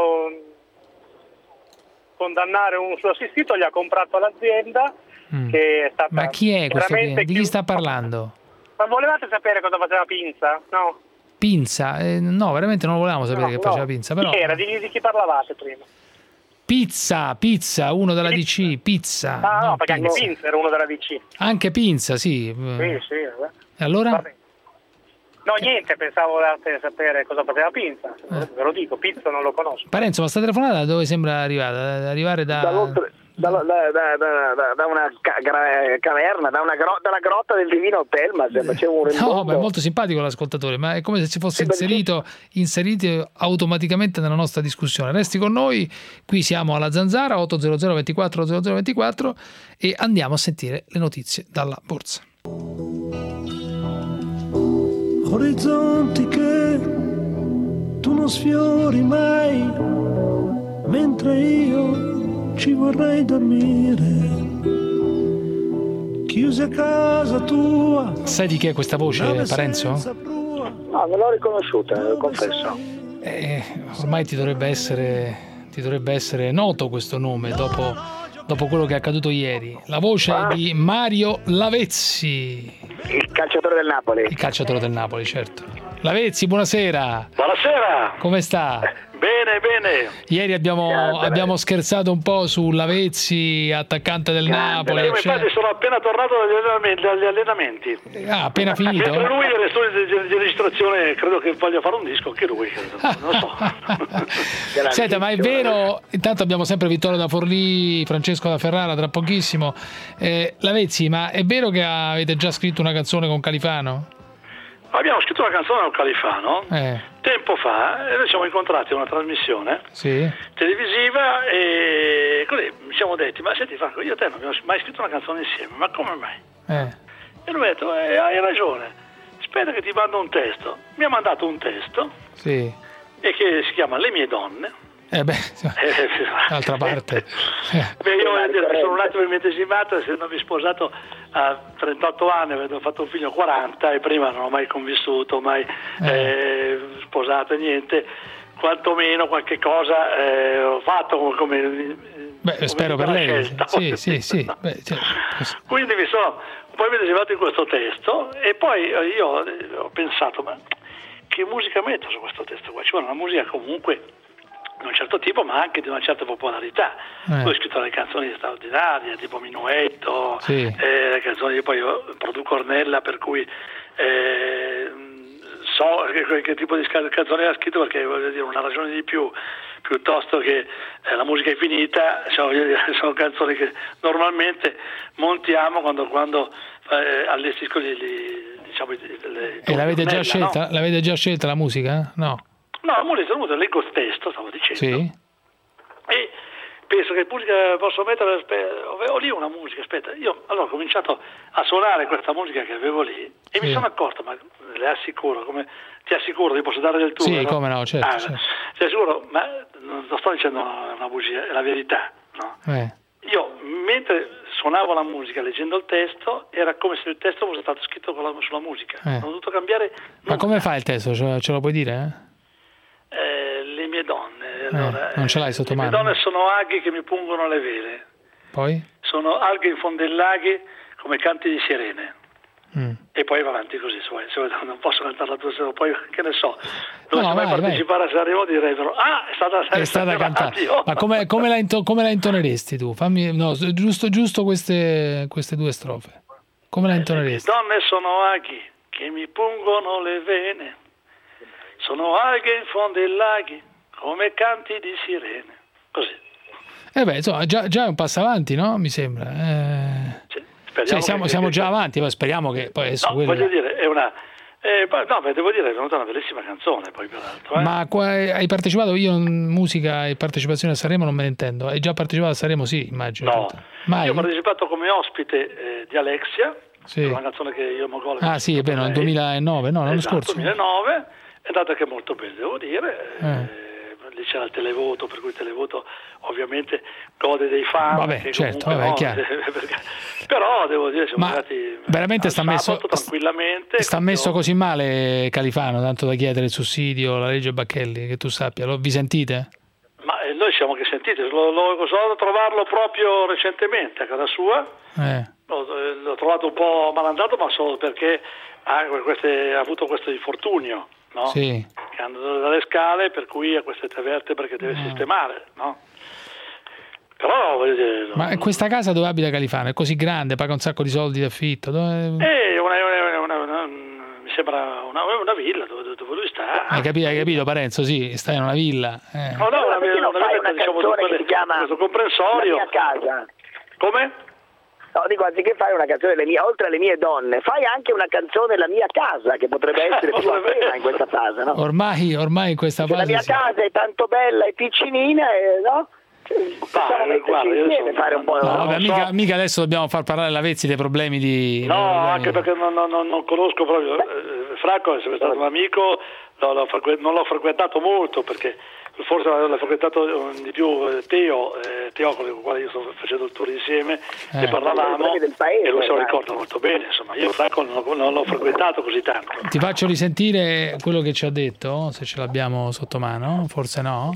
condannare un suo assistito, gli ha comprato l'azienda. Mm. Che è stata Ma chi è questo? Che, di chi sta chiusa. parlando? Ma volevate sapere cosa faceva Pinza? No? Pinza? Eh, no, veramente non volevamo sapere No, che no. faceva Pinza. Però... Chi era? Di, di chi parlavate prima? Pizza, Pizza, uno della D C, Pizza. Ah, no, no, perché Pinza. anche Pinza era uno della D C. Anche Pinza, sì. Sì, sì. Vabbè. E allora? Vabbè. No, niente, pensavo volevate sapere cosa faceva Pinza. Eh. Ve lo dico, Pizza non lo conosco. Parenzo, ma sta telefonata da dove sembra arrivata? Da arrivare da... Dall'oltre... Da, da, da, da, da una ca- gra- caverna, da una gro- dalla grotta del divino Telma, faceva un rimbondo. No, ma è molto simpatico l'ascoltatore, ma è come se si fosse sì, inserito, inserito automaticamente nella nostra discussione. Resti con noi, qui siamo alla Zanzara, otto zero zero ventiquattro zero zero ventiquattro, e andiamo a sentire le notizie dalla borsa. Orizzonti che tu non sfiori mai, mentre io ci vorrei dormire, chiusi a casa tua. Sai di chi è questa voce, Parenzo? No, non l'ho riconosciuta, confesso. Eh, ormai ti dovrebbe essere ti dovrebbe essere noto questo nome dopo, dopo quello che è accaduto ieri. La voce ah. di Mario Lavezzi, il calciatore del Napoli. Il calciatore del Napoli, certo. Lavezzi, buonasera. Buonasera. Come sta? Bene, bene. Ieri abbiamo, abbiamo scherzato un po' su Lavezzi, attaccante del Grande. Napoli. Io infatti sono appena tornato dagli allenamenti. Dagli allenamenti. Ah, appena finito? Mentre lui era in studio di, di registrazione, credo che voglia fare un disco, anche lui, non so. Senta, ma è vero, intanto abbiamo sempre Vittorio da Forlì, Francesco da Ferrara tra pochissimo. Eh, Lavezzi, ma è vero che avete già scritto una canzone con Califano? Abbiamo scritto una canzone con Califano eh. tempo fa e noi ci siamo incontrati in una trasmissione sì. televisiva e così ci siamo detti: ma senti Franco, io e te non abbiamo mai scritto una canzone insieme, ma come mai? Eh. E lui ha detto: eh, hai ragione, aspetta che ti mando un testo. Mi ha mandato un testo sì. e che si chiama Le mie donne. Eh beh, d'altra parte. Beh, io mi sono un attimo immedesimato, essendomi sposato a trentotto anni, avendo fatto un figlio a quaranta e prima non ho mai convissuto, mai eh. Eh, sposato e niente, quantomeno qualche cosa eh, ho fatto come, come Beh, come spero per lei. Scelta. Sì, sì, sì. Beh, cioè, quindi mi sono poi medesimato in questo testo e poi io ho pensato: ma che musica metto su questo testo qua? Ci vuole una musica comunque di un certo tipo, ma anche di una certa popolarità. Eh. Poi ho scritto delle canzoni straordinarie, tipo Minuetto, sì. eh, le canzoni che poi io produco Ornella, per cui eh, so che, che tipo di canzone ha scritto, perché voglio dire una ragione di più, piuttosto che eh, la musica è finita, cioè, voglio dire, sono canzoni che normalmente montiamo quando, quando eh, allestisco gli, gli, diciamo, le, e l'avete già scelta? No? L'avete già scelta la musica? No. No, la musica, leggo il testo, stavo dicendo. Sì. E penso che musica posso mettere, aspetta, ho lì una musica, aspetta, io allora ho cominciato a suonare questa musica che avevo lì e sì. mi sono accorto, ma le assicuro, come ti assicuro, ti posso dare del tuo. Sì, no? come no, certo. Ah, certo. Ti assicuro, ma non sto dicendo una bugia, è la verità, no? Eh. Io, mentre suonavo la musica, leggendo il testo, era come se il testo fosse stato scritto con la, sulla musica. Eh. Non ho dovuto cambiare. Ma come fa il testo? Ce, ce lo puoi dire? Eh? Eh, le mie donne, allora, eh, non ce l'hai sotto mano? Le mie donne sono aghi che mi pungono le vele. Poi? Sono alghe in fondo ai laghi come canti di sirene. Mm. E poi va avanti così, se vuoi, se vuoi, non posso cantarla tu, se poi che ne so, dovessi no, mai vai, partecipare vai. a Sanremo direbbero: ah, è stata, è stata cantata. Ma come, come, la into, come la intoneresti tu? Fammi, no, giusto, giusto queste, queste due strofe. Come la intoneresti? Le donne sono aghi che mi pungono le vene, sono alghe in fondo ai laghi, come canti di sirene. Così. Eh beh, insomma, già, già è un passo avanti, no? Mi sembra. Eh... Sì, cioè, siamo, che, siamo che, già avanti, ma speriamo che poi adesso no, quello... voglio dire, è una... Eh, no, beh, devo dire, è venuta una bellissima canzone, poi peraltro. Eh? Ma qua, hai partecipato? Io in musica e partecipazione a Sanremo non me ne intendo. Hai già partecipato a Sanremo? Sì, immagino. No, Mai? io ho partecipato come ospite eh, di Alexia, sì. Una canzone che io Mogol. Ah sì, è vero, nel duemilanove, no, l'anno esatto, scorso. duemilanove, è andata anche molto bene, devo dire. Eh. Eh, lì c'era il televoto, per cui il televoto ovviamente gode dei fan. Vabbè, che certo, comunque, vabbè, no, chiaro. però devo dire siamo Ma andati veramente al sta messo, sabato tranquillamente. sta messo così male Califano, tanto da chiedere il sussidio, la legge Bacchelli, che tu sappia. Lo, vi sentite? Ma eh, noi siamo che sentite, l'ho, l'ho, sono andato a trovarlo proprio recentemente a casa sua. Eh. L'ho, l'ho trovato un po' malandato, ma solo perché ha, queste, ha avuto questo infortunio, no? Sì. Che andano dalle scale, per cui ha queste tre vertebre che deve Ah. sistemare, no? Però voglio dire, Ma questa casa dove abita Califano è così grande, paga un sacco di soldi d'affitto? Dove... è una, una, una, una, mi sembra una, una villa dove, dove lui sta. Hai capito, hai capito Parenzo? Sì, stai in una villa. Eh. No, no, una, Perché una, non fai villa, una diciamo, canzone quelle, che si chiama questo comprensorio. La mia casa? Come? No, dico, anziché fare una canzone le mie, oltre alle mie donne, fai anche una canzone La mia casa, che potrebbe essere più a tema in questa fase, no? Ormai, ormai in questa Perché fase... la mia sì. casa è tanto bella e piccinina, e, no? Possiamo metterci guarda, io insieme, sono- fare un po'... No, no? vabbè, non mica, so. mica adesso dobbiamo far parlare l'Avezzi dei problemi di... No, dei problemi- anche perché non, non, non, non conosco proprio. Eh, Franco è sempre stato un amico, l'ho, l'ho frequ- non l'ho frequentato molto perché forse l'ho frequentato di più eh, Teo, eh, Teo con il quale io sto facendo il tour insieme, Eh. ne parlavamo Del paese, e lui se lo dai. ricorda molto bene. Insomma, io Franco non, l'ho- non l'ho frequentato così tanto. Ti faccio risentire quello che ci ha detto, se ce l'abbiamo sotto mano, forse no.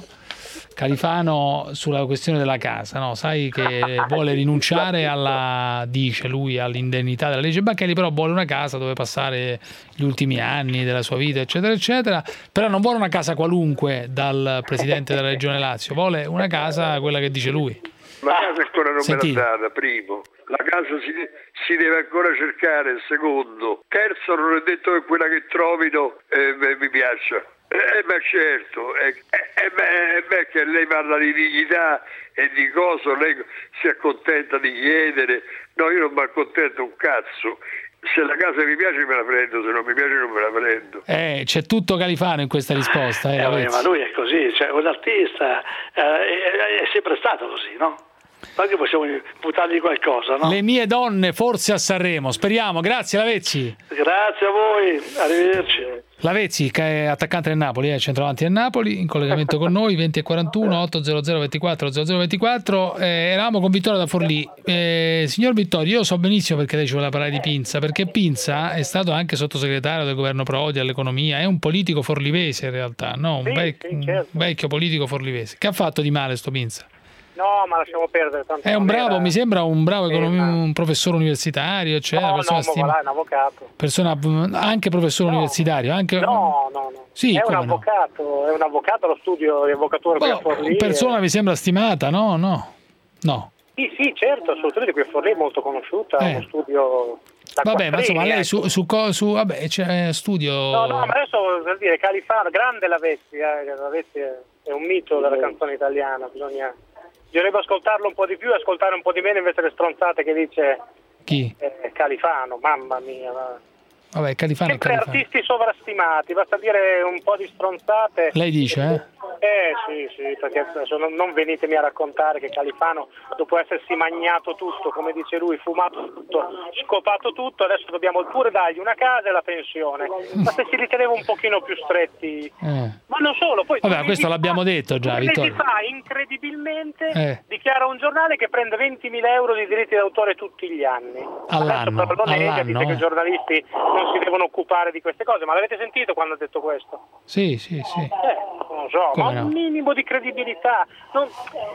Califano sulla questione della casa, no? Sai che vuole rinunciare alla, dice lui, all'indennità della legge Bacchelli, però vuole una casa dove passare gli ultimi anni della sua vita, eccetera, eccetera, però non vuole una casa qualunque dal presidente della regione Lazio, vuole una casa, quella che dice lui. La casa ancora non Sentite. me l'ha data, primo. La casa si, si deve ancora cercare, secondo. Terzo, non è detto che quella che trovino eh, beh, mi piaccia. Eh, ma certo, è eh, eh, beh, che lei parla di dignità e di cosa, lei si accontenta di chiedere. No, io non mi accontento un cazzo. Se la casa mi piace me la prendo, se non mi piace non me la prendo. Eh, c'è tutto Califano in questa risposta. Eh, Eh, vabbè, Avezzi. ma lui è così, cioè un artista eh, è, è sempre stato così, no? Anche possiamo imputargli qualcosa, no? Le mie donne forse a Sanremo, speriamo. Grazie Lavezzi. Grazie a voi, arrivederci. Lavezzi, che è attaccante del Napoli, è centravanti del Napoli, in collegamento con noi, venti e quarantuno, ottocento ventiquattro zero zero ventiquattro. Eh, eravamo con Vittorio da Forlì. Eh, signor Vittorio, io so benissimo perché lei ci vuole parlare di Pinza, perché Pinza è stato anche sottosegretario del governo Prodi all'economia, è un politico forlivese in realtà, no? Un, Sì, vec- sì, certo. un vecchio politico forlivese. Che ha fatto di male sto Pinza? No, ma lasciamo perdere. Tanto È un non bravo, era- mi sembra un bravo Sì, economista, ma- un professore universitario, cioè No, una persona no, ma stima- va là, è un avvocato. persona anche professore universitario, anche No, no, no. Sì, è un come no? avvocato, è un avvocato allo studio di avvocatura qui a Forlì. persona mi sembra stimata, no? No. No. Sì, sì, certo, assolutamente qui a Forlì è molto conosciuta, Eh. uno studio da Vabbè, ma insomma, quattrini, lei ecco. su, su, co- su vabbè, c'è studio. No, no, ma adesso per dire Califano, grande Lavezzi, eh, Lavezzi è, è un mito della canzone italiana, bisogna bisognerebbe ascoltarlo un po' di più e ascoltare un po' di meno invece le stronzate che dice Chi? eh, Califano, mamma mia. va. Vabbè, Califano è Sempre Califano. artisti sovrastimati, basta dire un po' di stronzate. Lei dice, eh? Eh sì, sì, perché adesso non, non venitemi a raccontare che Califano, dopo essersi magnato tutto, come dice lui, fumato tutto, scopato tutto, adesso dobbiamo pure dargli una casa e la pensione. Ma se si li teneva un pochino più stretti, Eh. ma non solo, poi Vabbè, due questo mesi l'abbiamo fa- detto già, due mesi Vittorio. fa, incredibilmente, Eh. dichiara un giornale che prende ventimila euro di diritti d'autore tutti gli anni. All'anno, Adesso però lo nega, all'anno. dice che i giornalisti non si devono occupare di queste cose, ma l'avete sentito quando ha detto questo? Sì, sì, sì. Eh, non so, Come ma no? un minimo di credibilità. Non-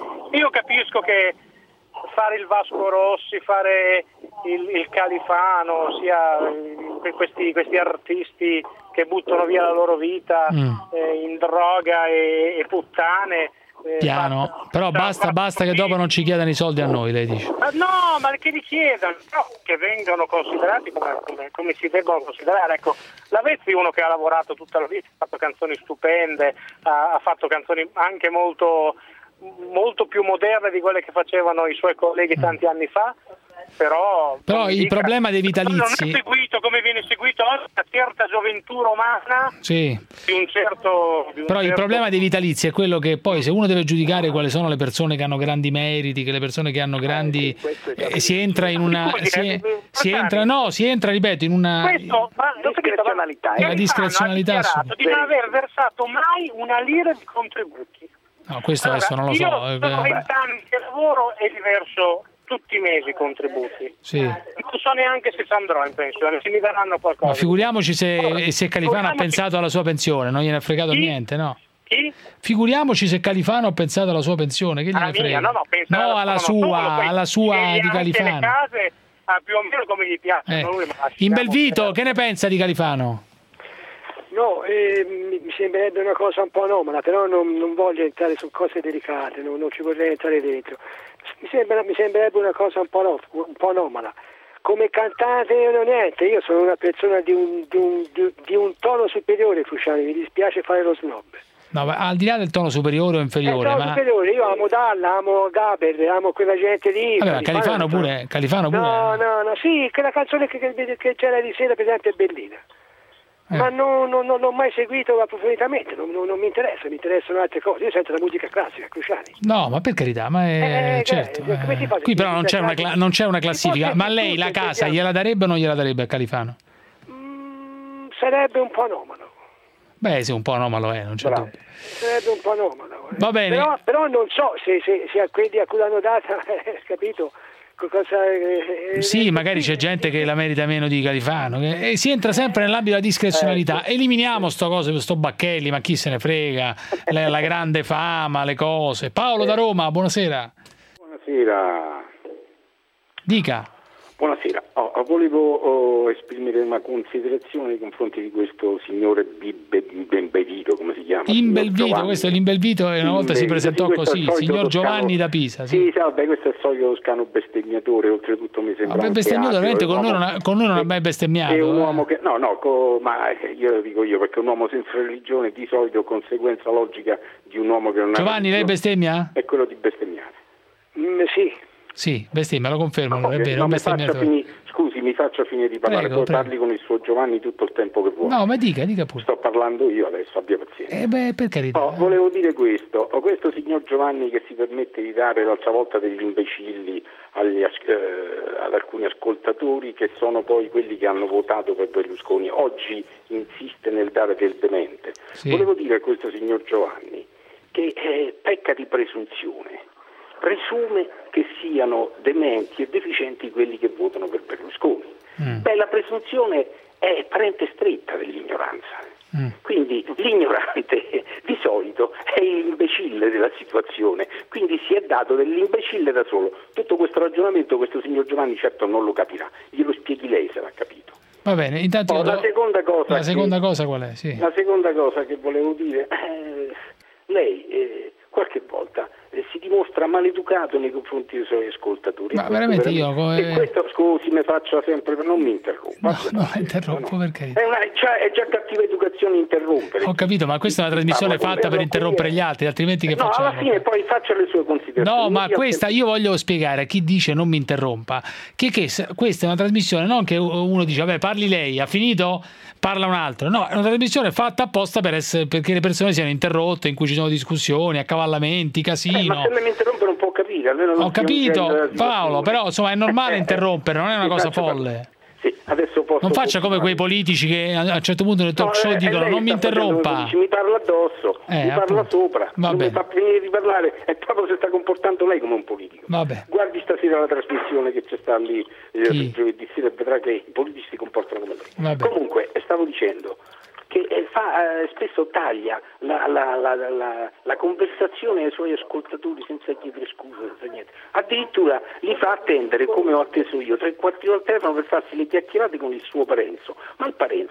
Io capisco che fare il Vasco Rossi, fare il, il Califano, sia eh, questi, questi artisti che buttano via la loro vita Mm. eh, in droga e, e puttane, eh, Piano, fatta, però basta, basta che dopo non ci chiedano i soldi a noi, lei dice. Ma no, ma che li chiedano? No, che vengano considerati come, come, come si debbono considerare. Ecco, Lavezzi è uno che ha lavorato tutta la vita, ha fatto canzoni stupende, ha, ha fatto canzoni anche molto, molto più moderne di quelle che facevano i suoi colleghi tanti anni fa. Però, però il dica, problema dei vitalizi non è seguito come viene seguito oggi una certa gioventù romana sì. di un certo di un però certo... il problema dei vitalizi è quello che poi se uno deve giudicare quali sono le persone che hanno grandi meriti, che le persone che hanno grandi eh, eh, si entra in una si, è, si entra no si entra ripeto in una questo, ma, discrezionalità la discrezionalità ha dichiarato di non aver versato mai una lira di contributi. No, questo allora, adesso non lo so. Io sono vent'anni che lavoro e diverso tutti i mesi i contributi. Sì. Non so neanche se andrò in pensione, se mi daranno qualcosa. Ma figuriamoci se, se Califano ha pensato alla sua pensione, non gliene ha fregato Chi? niente, no? Chi? Figuriamoci se Califano ha pensato alla sua pensione, che gliene frega? No, no, no alla sua, alla sua di Califano. Le case, ah, più o meno come gli piace. Eh. Lui, in Belvito, che ne pensa di Califano? No, eh, mi sembrerebbe una cosa un po' anomala, però non, non voglio entrare su cose delicate, non, non ci vorrei entrare dentro. Mi, sembra, mi sembrerebbe una cosa un po', no, un po' anomala. Come cantante non niente, io sono una persona di un, di un, di, di un tono superiore, Cruciani, mi dispiace fare lo snob. No, ma al di là del tono superiore o inferiore, eh, tono ma... superiore, io amo Dalla, amo Gaber, amo quella gente lì. Vabbè, Califano pure, Califano pure. No, no, no, sì, quella canzone che, che, che c'era di sera, per esempio, è bellina. Eh. Ma non, non, non l'ho mai seguito approfonditamente, non, non, non mi interessa, mi interessano altre cose. Io sento la musica classica, Cruciani. No, ma per carità, ma è eh, certo. Eh, come si fa qui però non c'è, una cla- non c'è una classifica. Ma lei la casa gliela darebbe o non gliela darebbe a Califano? Mm, sarebbe un po' anomalo. Beh, sì, un po' anomalo è, non c'è Bravo. dubbio. Sarebbe un po' anomalo. Eh. Va bene. Però, però non so se, se, se a quelli a cui l'hanno data, capito? Cosa, eh, sì, magari c'è gente che la merita meno di Califano. Che, e si entra sempre nell'ambito della discrezionalità. Eliminiamo sto cose, sto Bacchelli, ma chi se ne frega? La, la grande fama, le cose. Paolo da Roma, buonasera. Buonasera. Dica. Buonasera. Oh, volevo oh, esprimere una considerazione nei confronti di questo signore Bibbe Imbelvito, come si chiama? Imbelvito, questo è l'Imbelvito e una volta si presentò sì, così, signor Giovanni da Pisa. Sì, sì, sì vabbè, questo è il solito toscano bestemmiatore, oltretutto mi sembra. Vabbè, bestemmiato veramente con noi, non ha, con noi non ha mai bestemmiato. È un eh. uomo che, no, no, co, ma io lo dico io, perché un uomo senza religione di solito conseguenza logica di un uomo che non Giovanni, ha religione. Lei bestemmia? È quello di bestemmiare. Mm, sì. Sì, bestemmia, lo confermo, no, è vero, non un fini, scusi, mi faccia finire di parlare, prego, poi prego. parli con il suo Giovanni tutto il tempo che vuole. No, ma dica, dica pure. Sto parlando io adesso, abbia pazienza. Eh beh, per carità. No, volevo dire questo, questo signor Giovanni che si permette di dare l'altra volta degli imbecilli agli, eh, ad alcuni ascoltatori che sono poi quelli che hanno votato per Berlusconi, oggi insiste nel dare del demente. Sì. Volevo dire a questo signor Giovanni che eh, pecca di presunzione. Presume che siano dementi e deficienti quelli che votano per Berlusconi. Mm. Beh, la presunzione è parente stretta dell'ignoranza. Mm. Quindi l'ignorante di solito è l'imbecille della situazione, quindi si è dato dell'imbecille da solo. Tutto questo ragionamento questo signor Giovanni certo non lo capirà, glielo spieghi lei se l'ha capito. Va bene, intanto oh, io la do... seconda cosa la seconda che... cosa qual è? Sì. La seconda cosa che volevo dire, eh, lei eh, qualche volta eh, si dimostra maleducato nei confronti dei suoi ascoltatori. Ma veramente, veramente io come... E questo scusi mi faccia sempre, per non mi interrompa. No, no, interrompo no. per carità. È, una, cioè, è già cattiva educazione interrompere. Ho capito, ma questa è una trasmissione fatta per interrompere gli altri, altrimenti che no, facciamo? alla fine poi faccia le sue considerazioni. No, ma questa io voglio spiegare a chi dice non mi interrompa che, che questa è una trasmissione non che uno dice vabbè parli lei, ha finito? Parla un altro. No, è una trasmissione fatta apposta per essere, perché le persone siano interrotte, in cui ci sono discussioni, accavallamenti, casino. Eh, ma se me mi interrompe non può capire. Non Ho capito, Paolo, però insomma è normale interrompere, non è una sì, cosa folle. Sì, adesso posso non faccia come quei politici che a un certo punto nel talk show no, dicono non mi interrompa. Mi parla addosso, eh, mi parla sopra, Vabbè. non mi fa finire di parlare, è proprio se sta comportando lei come un politico. Vabbè. Guardi stasera la trasmissione che c'è sta lì eh, giovedì sera e vedrà che i politici si comportano come lei. Vabbè. Comunque, stavo dicendo che fa, eh, spesso taglia la, la, la, la, la conversazione ai suoi ascoltatori senza chiedere scusa, senza niente. Addirittura li fa attendere, come ho atteso io, tre quarti d'ora al telefono per farsi le chiacchierate con il suo Parenzo. Ma il Parenzo si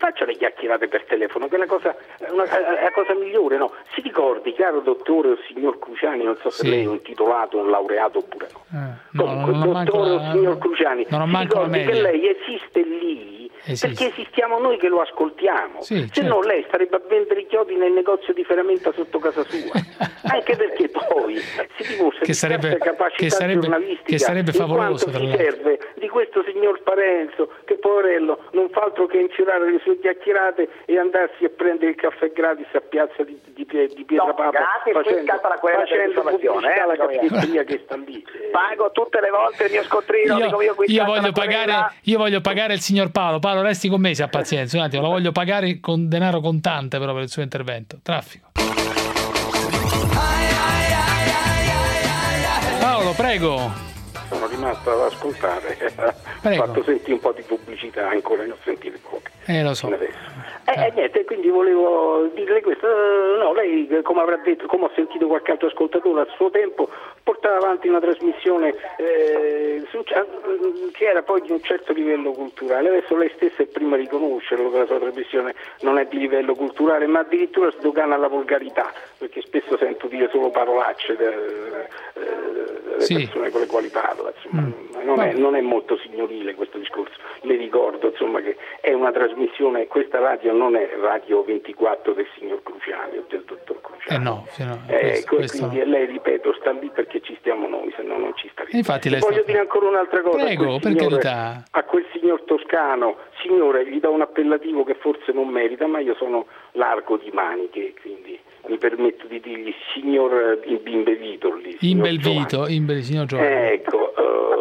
faccia le chiacchierate per telefono, che è una cosa, una, è la cosa migliore, no? Si ricordi, caro dottore o signor Cruciani, non so se sì. lei è un titolato, un laureato oppure no. Eh, no Comunque, non dottore la, o signor Cruciani, non si ricordi che lei esiste lì Esiste. perché esistiamo noi che lo ascoltiamo, sì, se certo. no lei starebbe a vendere i chiodi nel negozio di ferramenta sotto casa sua, anche perché poi si dimostra che sarebbe, capacità che sarebbe, giornalistica che sarebbe favoloso, in quanto si serve di questo signor Parenzo che poverello non fa altro che infiorare le sue chiacchierate e andarsi a prendere il caffè gratis a piazza di, di, di Pietrapapa no, facendo, facendo pubblicità eh, alla caffetteria che sta lì. Pago tutte le volte il mio scontrino, io, dico io, io, voglio pagare, io voglio pagare il signor Paolo. Paolo, resti con me se ha pazienza, un attimo, lo voglio pagare con denaro contante però per il suo intervento. Traffico. Paolo, prego. Sono rimasto ad ascoltare, ho fatto sentire un po' di pubblicità, ancora ne ho sentite poche. Eh, lo so. Eh, eh, niente, quindi volevo dirle questo. No, lei, come avrà detto, come ho sentito qualche altro ascoltatore a suo tempo, portava avanti una trasmissione eh, che era poi di un certo livello culturale. Adesso lei stessa è prima a riconoscerlo che la sua trasmissione non è di livello culturale, ma addirittura sdogana la volgarità, perché spesso sento dire solo parolacce delle sì. persone con le quali parla. Insomma, mm. non, è, non è molto signorile questo discorso. Le ricordo insomma che è una trasmissione, questa radio non è Radio ventiquattro del signor Cruciani o del dottor Cruciani. Eh no, no eh, questo, questo quindi no. Lei, ripeto, sta lì perché ci stiamo noi, se no non ci sta lì. Infatti lei voglio sta... dire ancora un'altra cosa. Prego, per signore, carità. A quel signor Toscano, signore, gli do un appellativo che forse non merita, ma io sono largo di maniche, quindi mi permetto di dirgli signor Imbevito lì. Imbelvito, Imbel, signor Giovanni. Ecco,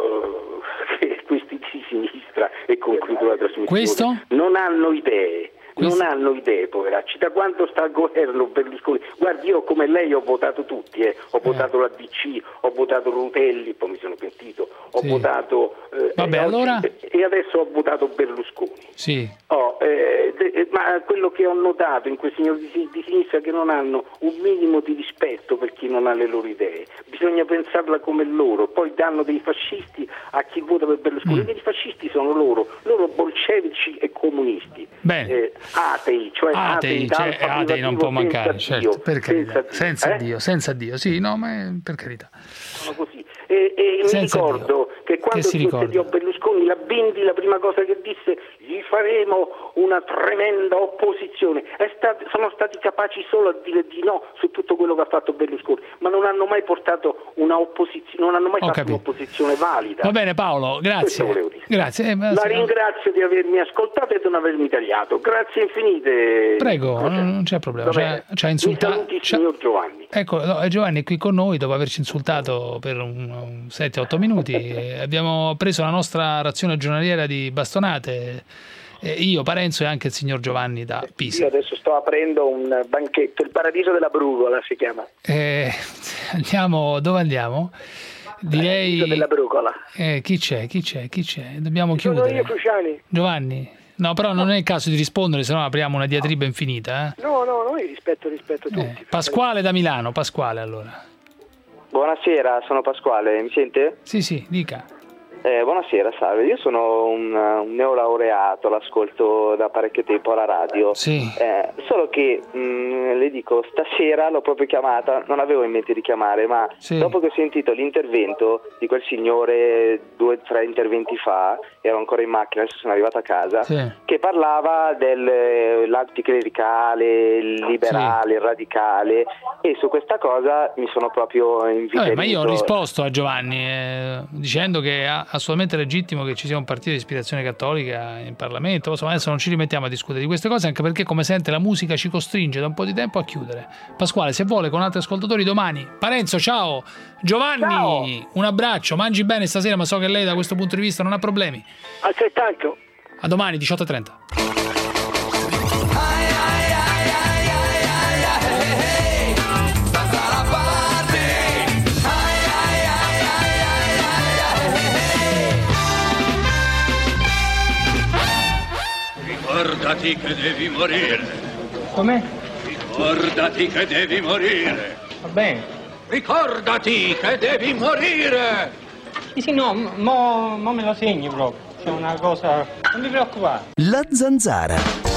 uh, questi di sinistra, e concludo la trasmissione. Questo? Non hanno idee. Questo? Non hanno idee, poveracci. Da quando sta al governo Berlusconi? Guardi, io come lei ho votato tutti, eh. ho eh. votato la D C, ho votato Rutelli, poi mi sono pentito, ho sì. votato eh, Vabbè, eh, allora... e adesso ho votato Berlusconi. Sì. Oh, eh, de, ma quello che ho notato in quei signori di, di sinistra è che non hanno un minimo di rispetto per chi non ha le loro idee. Bisogna pensarla come loro, poi danno dei fascisti a chi vota per Berlusconi. Mm. I fascisti sono loro, loro bolscevici e comunisti. Bene. Eh, atei, cioè atei, atei, cioè, atei non può mancare, certo, per carità, senza, senza eh? Dio, senza Dio, sì, no, ma per carità. Sono così. E, e mi ricordo Dio. che quando che si insediò Berlusconi, la Bindi la prima cosa che disse: gli faremo una tremenda opposizione. È stat- sono stati capaci solo a dire di no su tutto quello che ha fatto Berlusconi, ma non hanno mai portato una opposizione, non hanno mai Ho fatto capito. un'opposizione valida. Va bene Paolo, grazie. Grazie. Eh, la ringrazio di avermi ascoltato e di non avermi tagliato. Grazie infinite. Prego, non, non c'è problema. C'ha, c'ha insultato. Mi saluti il signor Giovanni. Ecco, no, Giovanni è qui con noi dopo averci insultato per un, un sette otto minuti. Abbiamo preso la nostra razione giornaliera di bastonate. Eh, io, Parenzo e anche il signor Giovanni da Pisa. Io adesso sto aprendo un banchetto, il paradiso della brugola si chiama. Eh, andiamo, dove andiamo? Direi... Paradiso della brugola. Eh, chi c'è, chi c'è, chi c'è? Dobbiamo Sono chiudere. io, Cruciani. Giovanni? No, però non è il caso di rispondere, sennò apriamo una diatriba infinita. Eh? No, no, noi rispetto, rispetto tutti. Eh, Pasquale da Milano, Pasquale allora. Buonasera, sono Pasquale, mi sente? Sì, sì, dica. Eh, buonasera, salve. Io sono un, un neolaureato, l'ascolto da parecchio tempo alla radio. Sì. Eh, solo che mh, le dico, stasera l'ho proprio chiamata, non avevo in mente di chiamare, ma sì. dopo che ho sentito l'intervento di quel signore due o tre interventi fa, ero ancora in macchina, adesso sono arrivato a casa, sì. che parlava dell'anticlericale, il liberale, sì. il radicale, e su questa cosa mi sono proprio invitato. Ma io ho risposto a Giovanni eh, dicendo che ha assolutamente legittimo che ci sia un partito di ispirazione cattolica in Parlamento. Insomma, adesso non ci rimettiamo a discutere di queste cose, anche perché, come sente, la musica ci costringe da un po' di tempo a chiudere. Pasquale, se vuole, con altri ascoltatori domani. Parenzo, ciao. Giovanni, ciao. Un abbraccio, mangi bene stasera, ma so che lei da questo punto di vista non ha problemi. Altrettanto. A domani, diciotto e trenta. Ricordati che devi morire. Come? Ricordati che devi morire. Va bene. Ricordati che devi morire. Sì, sì, no, mo, mo me lo segni proprio. C'è una cosa... Non mi preoccupare. La Zanzara.